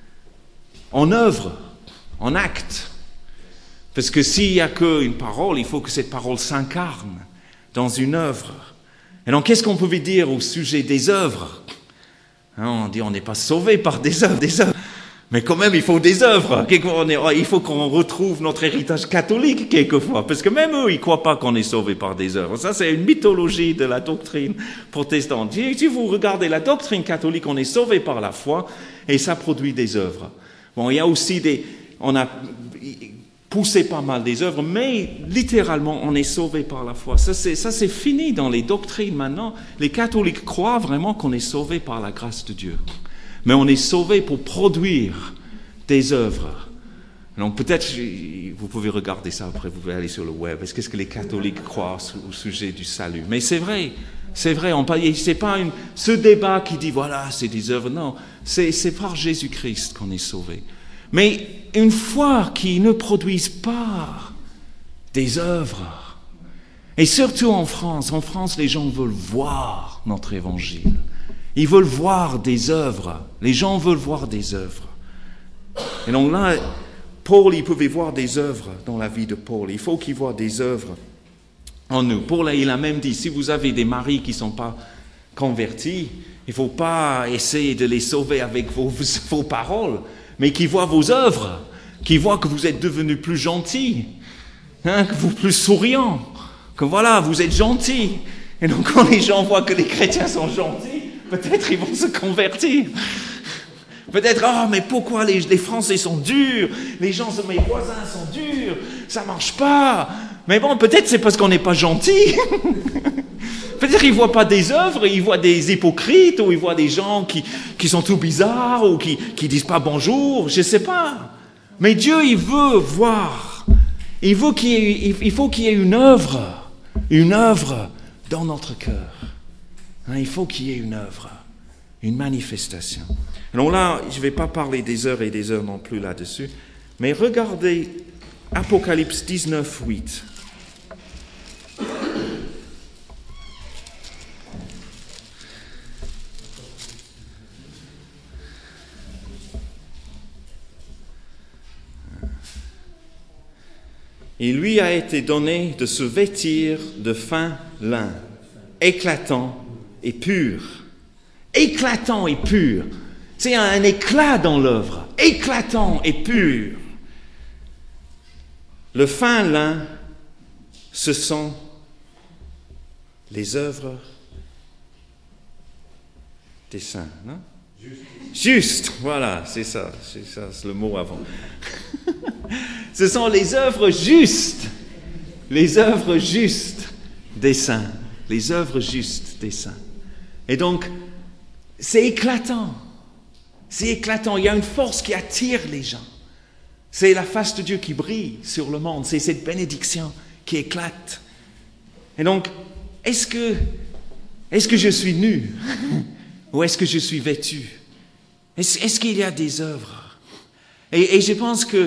en œuvre, en acte. Parce que s'il n'y a qu'une parole, il faut que cette parole s'incarne dans une œuvre. Et donc, qu'est-ce qu'on pouvait dire au sujet des œuvres? Hein, on dit, on n'est pas sauvé par des œuvres, des œuvres. Mais quand même, il faut des œuvres. Il faut qu'on retrouve notre héritage catholique quelquefois. Parce que même eux, ils ne croient pas qu'on est sauvé par des œuvres. Ça, c'est une mythologie de la doctrine protestante. Si vous regardez la doctrine catholique, on est sauvé par la foi et ça produit des œuvres. Bon, il y a aussi des... On a poussé pas mal des œuvres, mais littéralement, on est sauvé par la foi. Ça c'est, ça, c'est fini dans les doctrines maintenant. Les catholiques croient vraiment qu'on est sauvé par la grâce de Dieu. Mais on est sauvé pour produire des œuvres. Donc peut-être, vous pouvez regarder ça après, vous pouvez aller sur le web. Est-ce qu'est-ce que les catholiques croient au sujet du salut? Mais c'est vrai, c'est vrai. On parle, c'est pas une, ce débat qui dit voilà, c'est des œuvres. Non, c'est, c'est par Jésus-Christ qu'on est sauvé. Mais une foi qui ne produise pas des œuvres, et surtout en France, en France, les gens veulent voir notre évangile. Ils veulent voir des œuvres. Les gens veulent voir des œuvres. Et donc là, Paul, il pouvait voir des œuvres dans la vie de Paul. Il faut qu'il voit des œuvres en nous. Paul, il a même dit, si vous avez des maris qui ne sont pas convertis, Il ne faut pas essayer de les sauver avec vos, vos paroles, mais qu'ils voient vos œuvres, qu'ils voient que vous êtes devenus plus gentils, hein, que vous êtes plus souriants, que voilà, vous êtes gentils. Et donc quand les gens voient que les chrétiens sont gentils, peut-être ils vont se convertir. Peut-être, oh, mais pourquoi les, les Français sont durs, les gens, mes voisins sont durs, ça ne marche pas. Mais bon, peut-être c'est parce qu'on n'est pas gentils. Peut-être qu'ils ne voient pas des œuvres, ils voient des hypocrites, ou ils voient des gens qui, qui sont tout bizarres, ou qui ne disent pas bonjour, je ne sais pas. Mais Dieu, il veut voir. Il, veut qu'il y ait, il faut qu'il y ait une œuvre, une œuvre dans notre cœur. Hein, il faut qu'il y ait une œuvre, une manifestation. Alors là, je ne vais pas parler des heures et des heures non plus là-dessus, mais regardez Apocalypse dix-neuf, huit. Il lui a été donné de se vêtir de fin lin, éclatant et pur. Éclatant et pur. C'est un, un éclat dans l'œuvre. Éclatant et pur. Le fin lin, ce sont les œuvres des saints, non? Juste. Juste, voilà, c'est ça, c'est ça, c'est le mot avant. Ce sont les œuvres justes, les œuvres justes des saints, les œuvres justes des saints. Et donc, c'est éclatant, c'est éclatant, il y a une force qui attire les gens. C'est la face de Dieu qui brille sur le monde, c'est cette bénédiction qui éclate. Et donc, est-ce que, est-ce que je suis nu ou est-ce que je suis vêtu? Est-ce, est-ce qu'il y a des œuvres? Et, et je pense que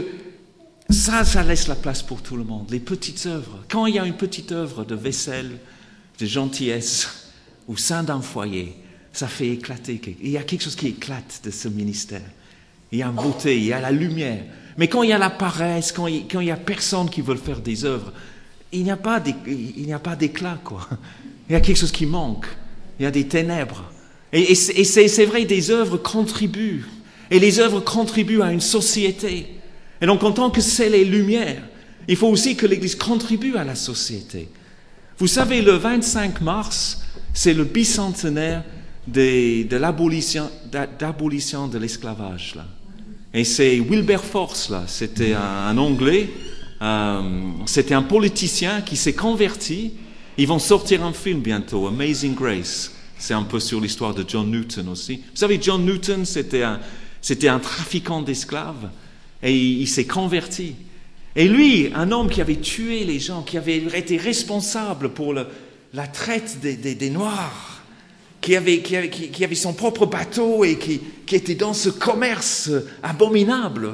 ça, ça laisse la place pour tout le monde, les petites œuvres. Quand il y a une petite œuvre de vaisselle, de gentillesse, au sein d'un foyer, ça fait éclater. Il y a quelque chose qui éclate de ce ministère. Il y a une beauté, il y a la lumière. Mais quand il y a la paresse, quand il, quand il y a personne qui veut faire des œuvres, il n'y a pas d'é, il n'y a pas d'éclat, quoi. Il y a quelque chose qui manque. Il y a des ténèbres. Et, et, c'est, et c'est, c'est vrai, des œuvres contribuent. Et les œuvres contribuent à une société. Et donc, en tant que sel et lumière, il faut aussi que l'Église contribue à la société. Vous savez, le vingt-cinq mars, c'est le bicentenaire de, de l'abolition, d'abolition de l'esclavage. Là. Et c'est Wilberforce, là, c'était un, un Anglais, euh, c'était un politicien qui s'est converti. Ils vont sortir un film bientôt, Amazing Grace. C'est un peu sur l'histoire de John Newton aussi. Vous savez, John Newton, c'était un, c'était un trafiquant d'esclaves. Et il s'est converti. Et lui, un homme qui avait tué les gens, qui avait été responsable pour le, la traite des, des, des Noirs, qui avait, qui, avait, qui avait son propre bateau et qui, qui était dans ce commerce abominable,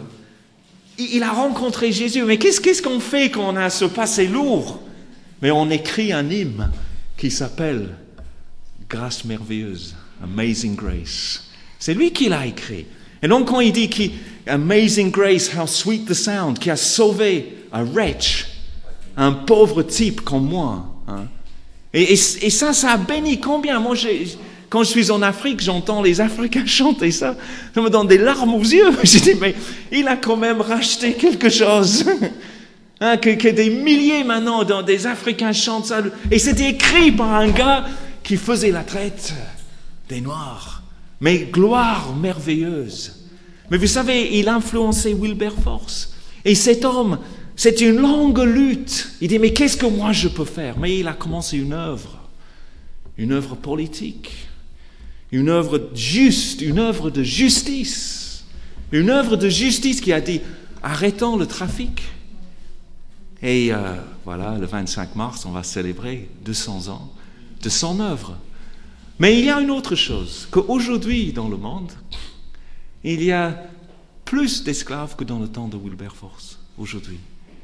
il, il a rencontré Jésus. Mais qu'est-ce, qu'est-ce qu'on fait quand on a ce passé lourd? Mais on écrit un hymne qui s'appelle « Grâce merveilleuse »,« Amazing Grace ». C'est lui qui l'a écrit. Et donc quand il dit qu'il Amazing Grace, how sweet the sound, qui a sauvé un wretch, un pauvre type comme moi. Hein. Et, et, et ça, ça a béni combien? Moi, j'ai, quand je suis en Afrique, j'entends les Africains chanter ça, ça me donne des larmes aux yeux. Je dis, mais il a quand même racheté quelque chose. Hein, que, que des milliers maintenant, dans des Africains chantent ça. Et c'était écrit par un gars qui faisait la traite des Noirs. Mais gloire merveilleuse. Mais vous savez, il influençait Wilberforce. Et cet homme, c'était une longue lutte. Il dit, mais qu'est-ce que moi je peux faire? Mais il a commencé une œuvre, une œuvre politique, une œuvre juste, une œuvre de justice. Une œuvre de justice qui a dit, arrêtons le trafic. Et euh, voilà, le vingt-cinq mars, on va célébrer deux cents ans de son œuvre. Mais il y a une autre chose, qu'aujourd'hui dans le monde, il y a plus d'esclaves que dans le temps de Wilberforce, aujourd'hui.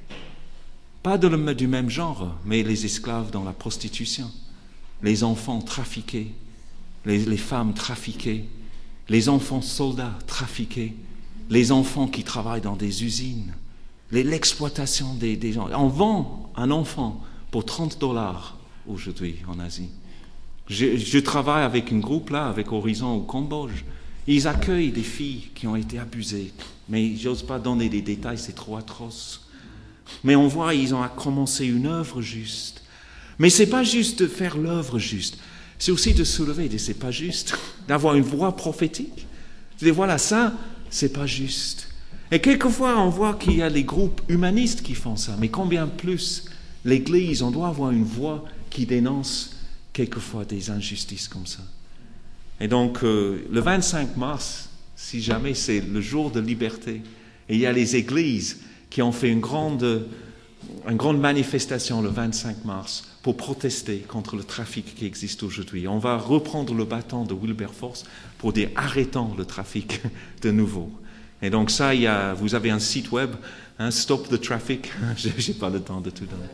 Pas de le, du même genre, mais les esclaves dans la prostitution, les enfants trafiqués, les, les femmes trafiquées, les enfants soldats trafiqués, les enfants qui travaillent dans des usines, les, l'exploitation des, des gens. On vend un enfant pour trente dollars aujourd'hui en Asie. Je, je travaille avec un groupe là, avec Horizon au Cambodge. Ils accueillent des filles qui ont été abusées. Mais j'ose pas donner des détails, c'est trop atroce. Mais on voit, ils ont commencé une œuvre juste. Mais c'est pas juste de faire l'œuvre juste. C'est aussi de se lever et de dire, c'est pas juste. D'avoir une voix prophétique. De dire, voilà, ça, c'est pas juste. Et quelquefois, on voit qu'il y a des groupes humanistes qui font ça. Mais combien plus l'Église, on doit avoir une voix qui dénonce quelquefois des injustices comme ça. Et donc, euh, le vingt-cinq mars, si jamais c'est le jour de liberté, et il y a les églises qui ont fait une grande, une grande manifestation le vingt-cinq mars pour protester contre le trafic qui existe aujourd'hui. On va reprendre le bâton de Wilberforce pour dire arrêtons le trafic de nouveau. Et donc ça, il y a, vous avez un site web, hein, Stop the Traffic. Je n'ai pas le temps de tout donner.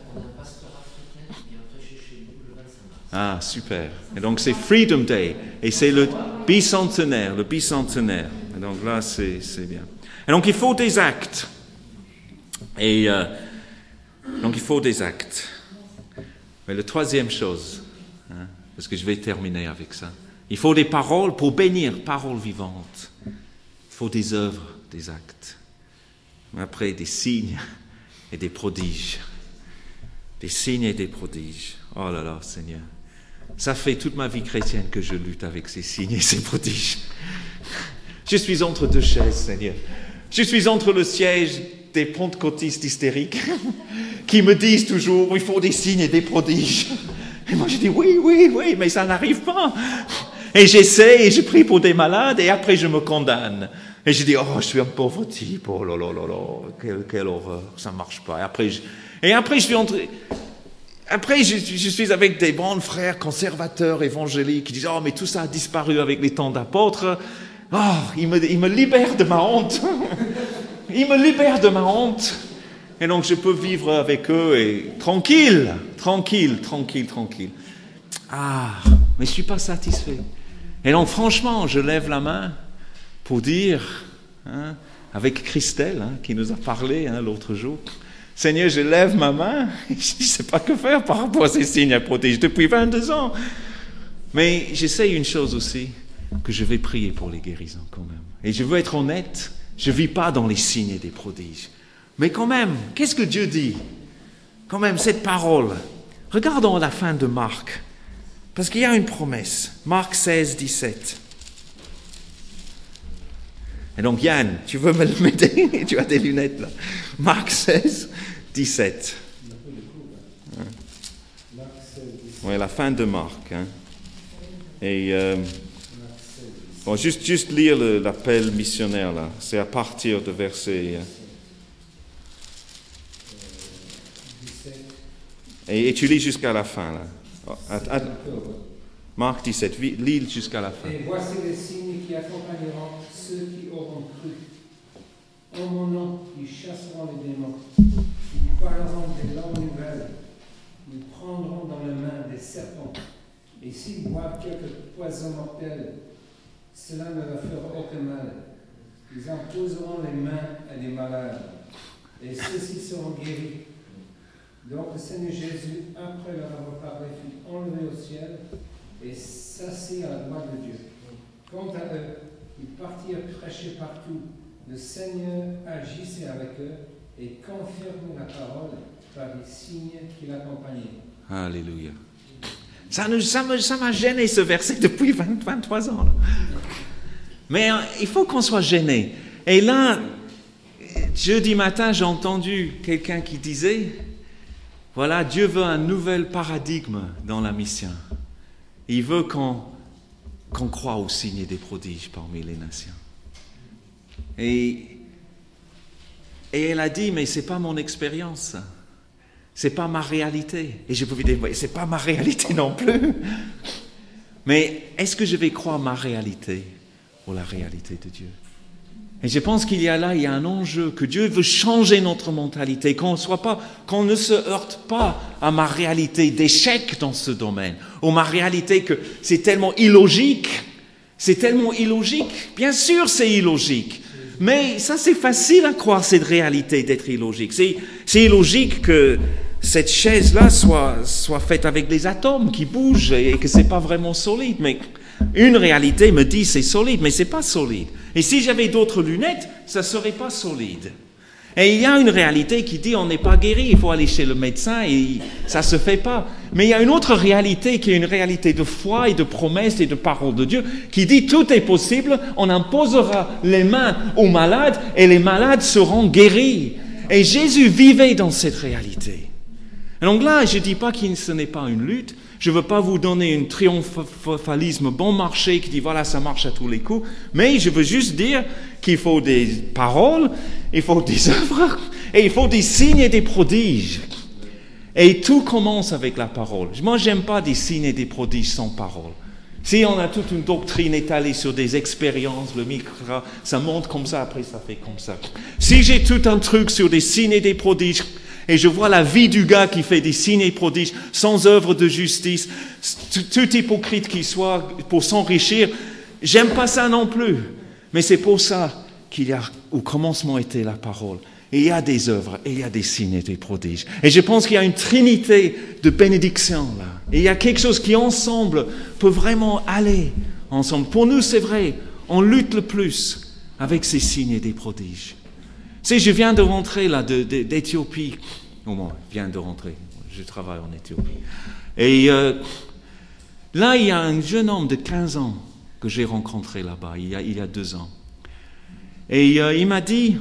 Ah, super. Et donc, c'est Freedom Day. Et c'est le bicentenaire, le bicentenaire. Et donc là, c'est, c'est bien. Et donc, il faut des actes. Et euh, donc, il faut des actes. Mais la troisième chose, hein, parce que je vais terminer avec ça, il faut des paroles pour bénir, paroles vivantes. Il faut des œuvres, des actes. Après, des signes et des prodiges. Des signes et des prodiges. Oh là là, Seigneur. Ça fait toute ma vie chrétienne que je lutte avec ces signes et ces prodiges. Je suis entre deux chaises, Seigneur. Je suis entre le siège des pentecôtistes hystériques qui me disent toujours, il faut des signes et des prodiges. Et moi je dis, oui, oui, oui, mais ça n'arrive pas. Et j'essaie et je prie pour des malades et après je me condamne. Et je dis, oh, je suis un pauvre type, oh là là là là, quelle, quelle horreur, ça ne marche pas. Et après, je, et après, je suis entre... Après, je, je suis avec des bons frères conservateurs évangéliques qui disent « Oh, mais tout ça a disparu avec les temps d'apôtres. Oh, ils me, ils me libèrent de ma honte. Ils me libèrent de ma honte. » Et donc, je peux vivre avec eux et tranquille, tranquille, tranquille, tranquille. Ah, mais je ne suis pas satisfait. Et donc, franchement, je lève la main pour dire, hein, avec Christelle, hein, qui nous a parlé hein, l'autre jour, Seigneur, je lève ma main, je ne sais pas que faire par rapport à ces signes à protéger depuis vingt-deux ans. Mais j'essaie une chose aussi, que je vais prier pour les guérisons quand même. Et je veux être honnête, je ne vis pas dans les signes et des prodiges. Mais quand même, qu'est-ce que Dieu dit? Quand même, cette parole. Regardons la fin de Marc, parce qu'il y a une promesse. Marc seize, dix-sept. Et donc Yann, tu veux me m'aider? Tu as des lunettes là. Marc seize, dix-sept. Hein? Oui, la fin de Marc. Hein? Et euh, bon, juste, juste lire le, l'appel missionnaire là. C'est à partir de verset. Et, et tu lis jusqu'à la fin là. At, at, Marc dix-sept, lis jusqu'à la fin. Et voici les signes qui accompagneront ceux qui auront cru. En mon nom, ils chasseront les démons. Ils parleront des langues nouvelles. Ils prendront dans les mains des serpents. Et s'ils boivent quelque poison mortel, cela ne leur fera aucun mal. Ils imposeront les mains à des malades. Et ceux-ci seront guéris. Donc le Seigneur Jésus, après leur avoir parlé, fut enlevé au ciel et s'assit à la droite de Dieu. Quant à eux, ils partirent prêcher partout. Le Seigneur agissait avec eux et confirmait la parole par les signes qui l'accompagnaient. Alléluia. Ça, nous, ça, me, ça m'a gêné ce verset depuis vingt, vingt-trois ans. Là. Mais euh, il faut qu'on soit gêné. Et là, jeudi matin, j'ai entendu quelqu'un qui disait, voilà, Dieu veut un nouvel paradigme dans la mission. Il veut qu'on, qu'on croit aux signes et des prodiges parmi les nations. Et, et elle a dit, mais ce n'est pas mon expérience, ce n'est pas ma réalité. Et je peux vous dire, ce n'est pas ma réalité non plus. Mais est-ce que je vais croire ma réalité ou la réalité de Dieu? Et je pense qu'il y a là, il y a un enjeu, que Dieu veut changer notre mentalité, qu'on soit pas, qu'on ne se heurte pas à ma réalité d'échec dans ce domaine, ou ma réalité que c'est tellement illogique, c'est tellement illogique. Bien sûr, c'est illogique. Mais ça, c'est facile à croire, cette réalité d'être illogique. C'est, c'est illogique que cette chaise-là soit, soit faite avec des atomes qui bougent et que c'est pas vraiment solide. Mais une réalité me dit c'est solide, mais c'est pas solide. Et si j'avais d'autres lunettes, ça serait pas solide. Et il y a une réalité qui dit on n'est pas guéri, il faut aller chez le médecin et ça se fait pas. Mais il y a une autre réalité qui est une réalité de foi et de promesse et de parole de Dieu qui dit tout est possible, on imposera les mains aux malades et les malades seront guéris. Et Jésus vivait dans cette réalité. Et donc là, je ne dis pas que ce n'est pas une lutte, je ne veux pas vous donner un triomphalisme bon marché qui dit voilà, ça marche à tous les coups, mais je veux juste dire qu'il faut des paroles, il faut des œuvres, et il faut des signes et des prodiges. Et tout commence avec la parole. Moi, je n'aime pas des signes et des prodiges sans parole. Si on a toute une doctrine étalée sur des expériences, le micro, ça monte comme ça, après ça fait comme ça. Si j'ai tout un truc sur des signes et des prodiges, et je vois la vie du gars qui fait des signes et prodiges sans œuvre de justice, tout hypocrite qu'il soit pour s'enrichir, j'aime pas ça non plus. Mais c'est pour ça qu'il y a, au commencement était la parole. Et il y a des œuvres, et il y a des signes et des prodiges. Et je pense qu'il y a une trinité de bénédictions là. Et il y a quelque chose qui ensemble peut vraiment aller ensemble. Pour nous, c'est vrai, on lutte le plus avec ces signes et des prodiges. Tu sais, je viens de rentrer là de, de, d'Éthiopie. Au moins, je viens de rentrer. Je travaille en Éthiopie. Et euh, là, il y a un jeune homme de quinze ans que j'ai rencontré là-bas, il y a, il y a deux ans. Et euh, il m'a dit,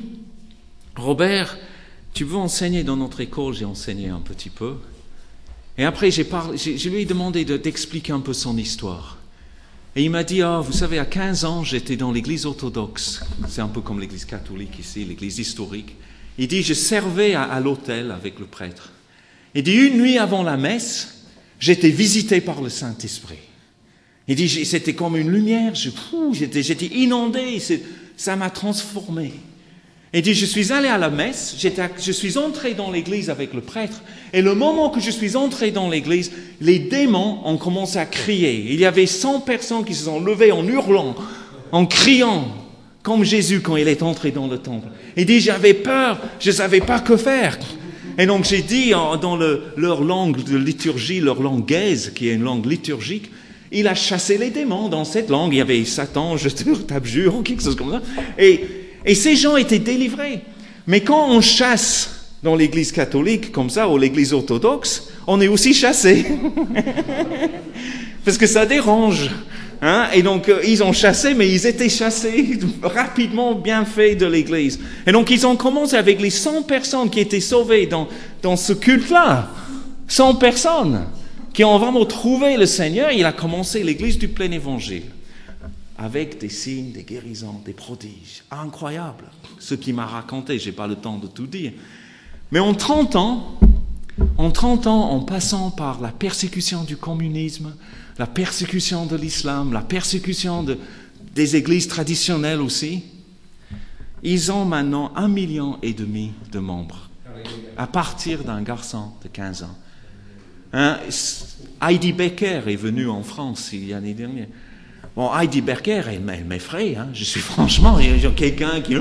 Robert, tu veux enseigner dans notre école? J'ai enseigné un petit peu. Et après, j'ai parlé, j'ai, je lui ai demandé de, d'expliquer un peu son histoire. Et il m'a dit, ah, vous savez, à quinze ans, j'étais dans l'église orthodoxe. C'est un peu comme l'église catholique ici, l'église historique. Il dit, je servais à, à l'autel avec le prêtre. Il dit, une nuit avant la messe, j'étais visité par le Saint-Esprit. Il dit, c'était comme une lumière, je, fou, j'étais, j'étais inondé, c'est, ça m'a transformé. Il dit, je suis allé à la messe, j'étais, je suis entré dans l'église avec le prêtre, et le moment que je suis entré dans l'église, les démons ont commencé à crier. Il y avait cent personnes qui se sont levées en hurlant, en criant, comme Jésus quand il est entré dans le temple. Il dit, j'avais peur, je ne savais pas que faire. Et donc j'ai dit, dans le, leur langue de liturgie, leur langue gaise, qui est une langue liturgique, il a chassé les démons dans cette langue. Il y avait Satan, je te t'abjure, ou quelque chose comme ça. Et... Et ces gens étaient délivrés. Mais quand on chasse dans l'église catholique, comme ça, ou l'église orthodoxe, on est aussi chassé. Parce que ça dérange. Hein? Et donc, euh, ils ont chassé, mais ils étaient chassés rapidement, bien fait de l'église. Et donc, ils ont commencé avec les cent personnes qui étaient sauvées dans, dans ce culte-là. cent personnes qui ont vraiment trouvé le Seigneur. Il a commencé l'église du plein évangile. Avec des signes, des guérisons, des prodiges. Incroyable. Ce qu'il m'a raconté, je n'ai pas le temps de tout dire. Mais en trente ans, en trente ans, en passant par la persécution du communisme, la persécution de l'islam, la persécution de, des églises traditionnelles aussi, ils ont maintenant un million et demi de membres, à partir d'un garçon de quinze ans. Hein, Heidi Becker est venue en France il y a l'année dernière. Bon, Heidi Becker, elle, elle m'effraie, hein. Je suis franchement, il y a quelqu'un qui...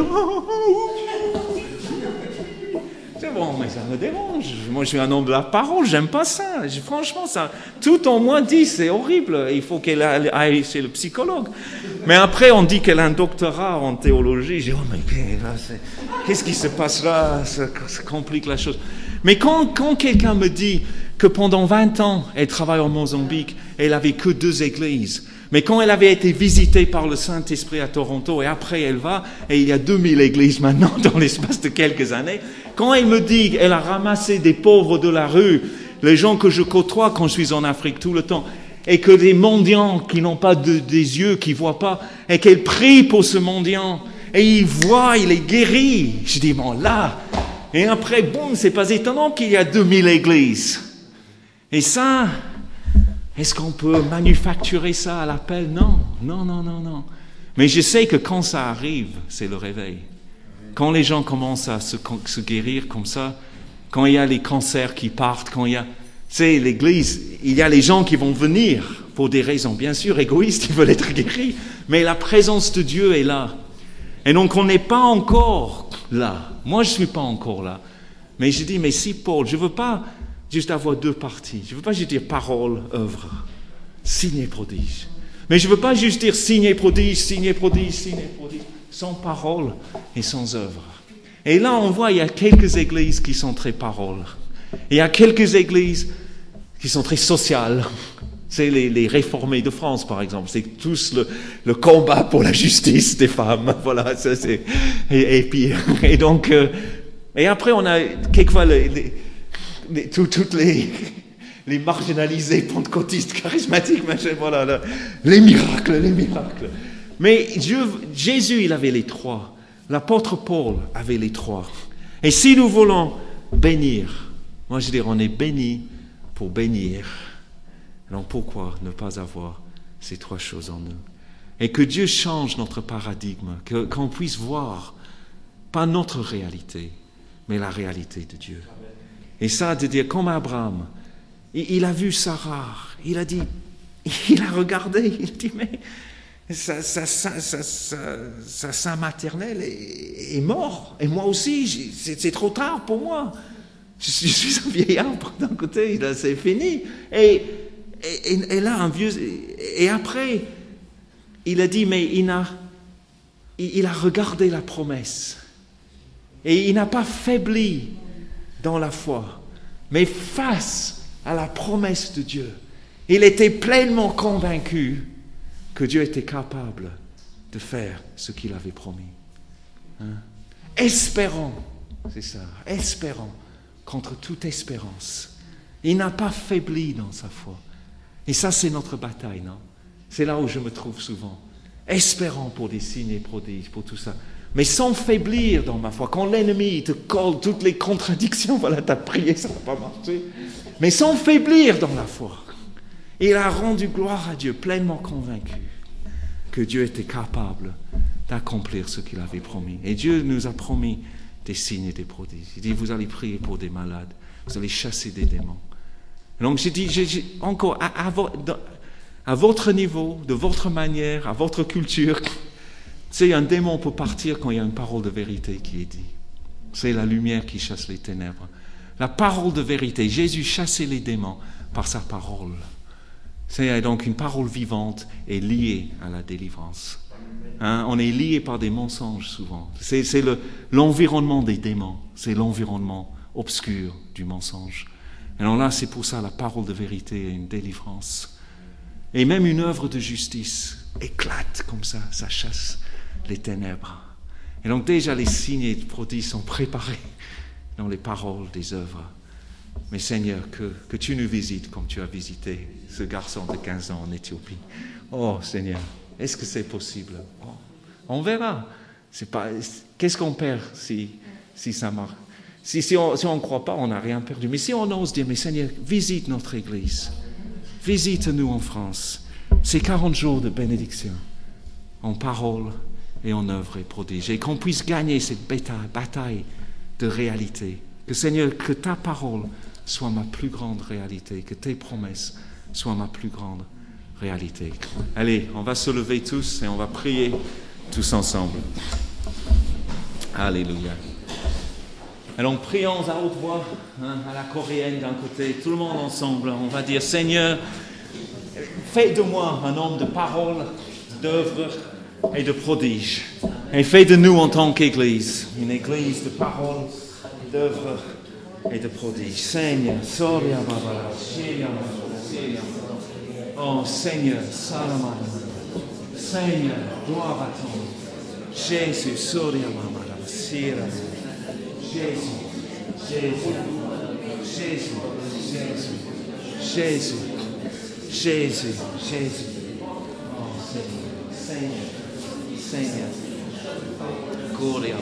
C'est bon, mais ça me dérange. Moi, je suis un homme de la parole, j'aime pas ça. Je, franchement, ça, tout en moi dit, c'est horrible. Il faut qu'elle aille chez le psychologue. Mais après, on dit qu'elle a un doctorat en théologie. Je dis, oh, mais qu'est-ce qui se passe là? Ça, ça complique la chose. Mais quand, quand quelqu'un me dit que pendant vingt ans, elle travaille en Mozambique, elle avait que deux églises, mais quand elle avait été visitée par le Saint-Esprit à Toronto, et après elle va, et il y a deux mille églises maintenant dans l'espace de quelques années, quand elle me dit qu'elle a ramassé des pauvres de la rue, les gens que je côtoie quand je suis en Afrique tout le temps, et que des mendiants qui n'ont pas de, des yeux, qui ne voient pas, et qu'elle prie pour ce mendiant, et il voit, il est guéri. Je dis, bon là, et après, boum, c'est pas étonnant qu'il y a deux mille églises. Et ça... Est-ce qu'on peut manufacturer ça à l'appel? Non, non, non, non, non. Mais je sais que quand ça arrive, c'est le réveil. Quand les gens commencent à se, se guérir comme ça, quand il y a les cancers qui partent, quand il y a... C'est l'église, il y a les gens qui vont venir pour des raisons, bien sûr, égoïstes, ils veulent être guéris, mais la présence de Dieu est là. Et donc on n'est pas encore là. Moi, je ne suis pas encore là. Mais je dis, mais si Paul, je ne veux pas juste avoir deux parties. Je ne veux pas juste dire parole, œuvre, signe et prodige. Mais je ne veux pas juste dire signe et prodige, signe et prodige, signe et prodige, sans parole et sans œuvre. Et là, on voit, il y a quelques églises qui sont très paroles. Il y a quelques églises qui sont très sociales. C'est les, les réformés de France, par exemple. C'est tous le, le combat pour la justice des femmes. Voilà, ça c'est... Et, et puis, et donc... Euh, et après, on a quelquefois les, les, les, tout, toutes les... les marginalisés, pentecôtistes, charismatiques, machin, voilà, là, les miracles, les miracles. Mais Dieu, Jésus, il avait les trois. L'apôtre Paul avait les trois. Et si nous voulons bénir, moi je dirais, on est béni pour bénir. Alors pourquoi ne pas avoir ces trois choses en nous? Et que Dieu change notre paradigme, que, qu'on puisse voir, pas notre réalité, mais la réalité de Dieu. Et ça, de dire, comme Abraham, il a vu Sarah, il a dit, il a regardé, il a dit, mais sa, sa, sa, sa, sa, sa sein maternel est, est mort, et moi aussi, c'est, c'est trop tard pour moi. Je suis, je suis un vieillard d'un côté, là, c'est fini. Et, et, et là, un vieux... Et après, il a dit, mais il a, il a regardé la promesse, et il n'a pas faibli dans la foi, mais face à la promesse de Dieu. Il était pleinement convaincu que Dieu était capable de faire ce qu'il avait promis. Hein? Espérant, c'est ça, espérant contre toute espérance. Il n'a pas faibli dans sa foi. Et ça, c'est notre bataille, non? C'est là où je me trouve souvent. Espérant pour des signes et prodiges, pour tout ça. Mais sans faiblir dans ma foi. Quand l'ennemi te colle toutes les contradictions, voilà, t'as prié, ça n'a pas marché. Mais sans faiblir dans la foi. Il a rendu gloire à Dieu, pleinement convaincu que Dieu était capable d'accomplir ce qu'il avait promis. Et Dieu nous a promis des signes et des prodiges. Il dit, vous allez prier pour des malades, vous allez chasser des démons. Donc j'ai dit, j'ai, j'ai, encore, à, à, à votre niveau, de votre manière, à votre culture, c'est un démon peut partir quand il y a une parole de vérité qui est dite. C'est la lumière qui chasse les ténèbres. La parole de vérité. Jésus chassait les démons par sa parole. C'est donc une parole vivante et liée à la délivrance. Hein? On est lié par des mensonges souvent. C'est, c'est le, l'environnement des démons. C'est l'environnement obscur du mensonge. Alors là, c'est pour ça la parole de vérité est une délivrance. Et même une œuvre de justice éclate comme ça, ça chasse les ténèbres. Et donc déjà les signes et les prodiges sont préparés dans les paroles des œuvres. Mais Seigneur, que, que tu nous visites comme tu as visité ce garçon de quinze ans en Éthiopie. Oh Seigneur, est-ce que c'est possible? Oh, on verra. C'est pas, qu'est-ce qu'on perd si, si ça marche? Si, si on si ne croit pas, on n'a rien perdu. Mais si on ose dire, mais Seigneur, visite notre Église. Visite-nous en France. Ces quarante jours de bénédiction en parole et en œuvre et prodige. Et qu'on puisse gagner cette bataille, bataille de réalité. Que Seigneur, que ta parole soit ma plus grande réalité. Que tes promesses soient ma plus grande réalité. Allez, on va se lever tous et on va prier tous ensemble. Alléluia. Alors prions à haute voix, hein, à la coréenne d'un côté, tout le monde ensemble. On va dire, Seigneur, fais de moi un homme de parole, d'œuvre et de prodige. Et fais de nous en tant qu'Église, une Église de parole, d'œuvre et de prodige. Seigneur, Soria Baba, oh Seigneur, Salamana, Seigneur, gloire à ton nom. Jésus, Soria Baba, Sira. Jésus, Jésus, Jésus, Jésus, Jésus, Jésus. Oh Seigneur, Seigneur, Seigneur. Gloria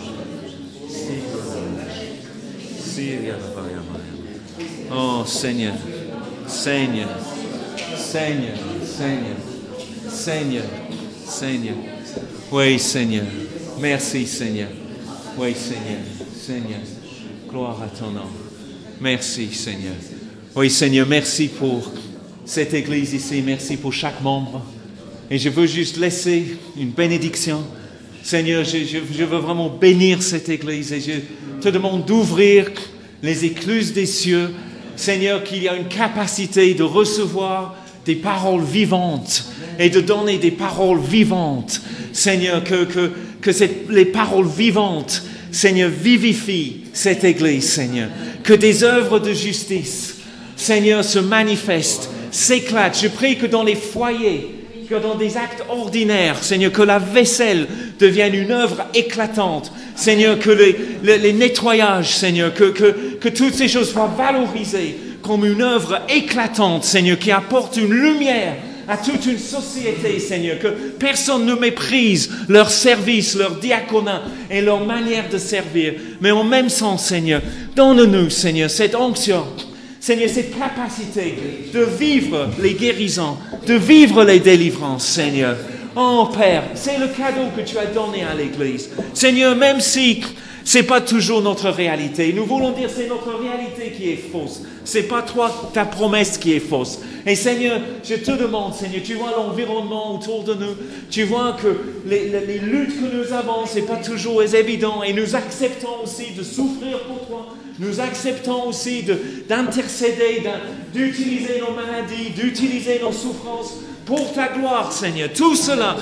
à Oh Seigneur, Seigneur, Seigneur, Seigneur, Seigneur, Seigneur. Oui Seigneur, merci Seigneur. Oui Seigneur. Seigneur, gloire à ton nom. Merci, Seigneur. Oui, Seigneur, merci pour cette Église ici. Merci pour chaque membre. Et je veux juste laisser une bénédiction. Seigneur, je, je, je veux vraiment bénir cette Église et je te demande d'ouvrir les écluses des cieux Seigneur, qu'il y a une capacité de recevoir des paroles vivantes et de donner des paroles vivantes. Seigneur, que, que, que cette, les paroles vivantes, Seigneur, vivifient cette Église, Seigneur. Que des œuvres de justice, Seigneur, se manifestent, s'éclatent. Je prie que dans les foyers, que dans des actes ordinaires, Seigneur, que la vaisselle devienne une œuvre éclatante. Seigneur, que les, les, les nettoyages, Seigneur, que, que, que toutes ces choses soient valorisées comme une œuvre éclatante, Seigneur, qui apporte une lumière à toute une société, Seigneur, que personne ne méprise leur service, leur diaconat et leur manière de servir. Mais en même sens, Seigneur, donne-nous, Seigneur, cette onction, Seigneur, cette capacité de vivre les guérisons, de vivre les délivrances, Seigneur. Oh Père, c'est le cadeau que tu as donné à l'Église. Seigneur, même si c'est pas toujours notre réalité, nous voulons dire c'est notre réalité qui est fausse. C'est pas toi, ta promesse qui est fausse. Et Seigneur, je te demande, Seigneur, tu vois l'environnement autour de nous, tu vois que les, les, les luttes que nous avons, c'est pas toujours évident, et nous acceptons aussi de souffrir pour toi. Nous acceptons aussi de, d'intercéder, d'utiliser nos maladies, d'utiliser nos souffrances pour ta gloire, Seigneur. Tout cela,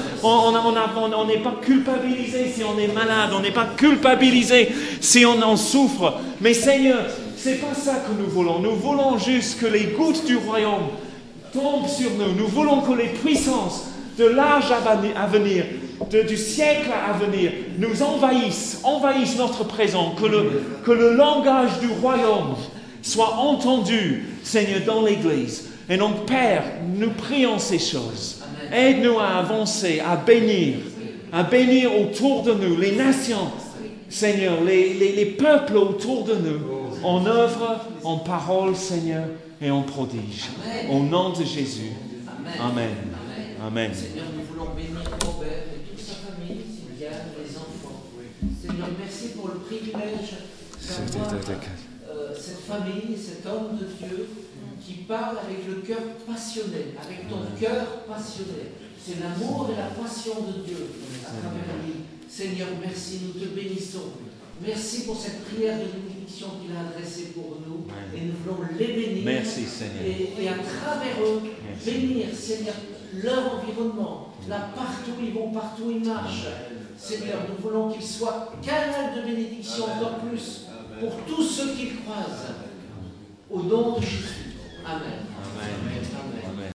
on n'est pas culpabilisé si on est malade, on n'est pas culpabilisé si on en souffre. Mais Seigneur, c'est pas ça que nous voulons. Nous voulons juste que les gouttes du royaume tombent sur nous. Nous voulons que les puissances de l'âge à venir, de, du siècle à venir, nous envahissent, envahissent notre présent, que le, que le langage du royaume soit entendu, Seigneur, dans l'Église. Et donc, Père, nous prions ces choses. Aide-nous à avancer, à bénir, à bénir autour de nous les nations, Seigneur, les, les, les peuples autour de nous, en œuvre, en parole, Seigneur, et en prodige. Au nom de Jésus. Amen. Amen. Seigneur, nous voulons bénir Robert et toute sa famille, Sylviane, les enfants. Seigneur, merci pour le privilège d'avoir euh, cette famille, cet homme de Dieu qui parle avec le cœur passionné, avec ton cœur passionné. C'est l'amour et la passion de Dieu à travers lui. Seigneur, merci, nous te bénissons. Merci pour cette prière de bénédiction qu'il a adressée pour nous. Et nous voulons les bénir. Merci, Seigneur. Et, et à travers eux, merci. Bénir, Seigneur, leur environnement, là partout ils vont, partout ils marchent. Seigneur, nous voulons qu'ils soient canal de bénédiction encore plus pour tous ceux qu'ils croisent. Au nom de Jésus. Amen. Amen. Amen.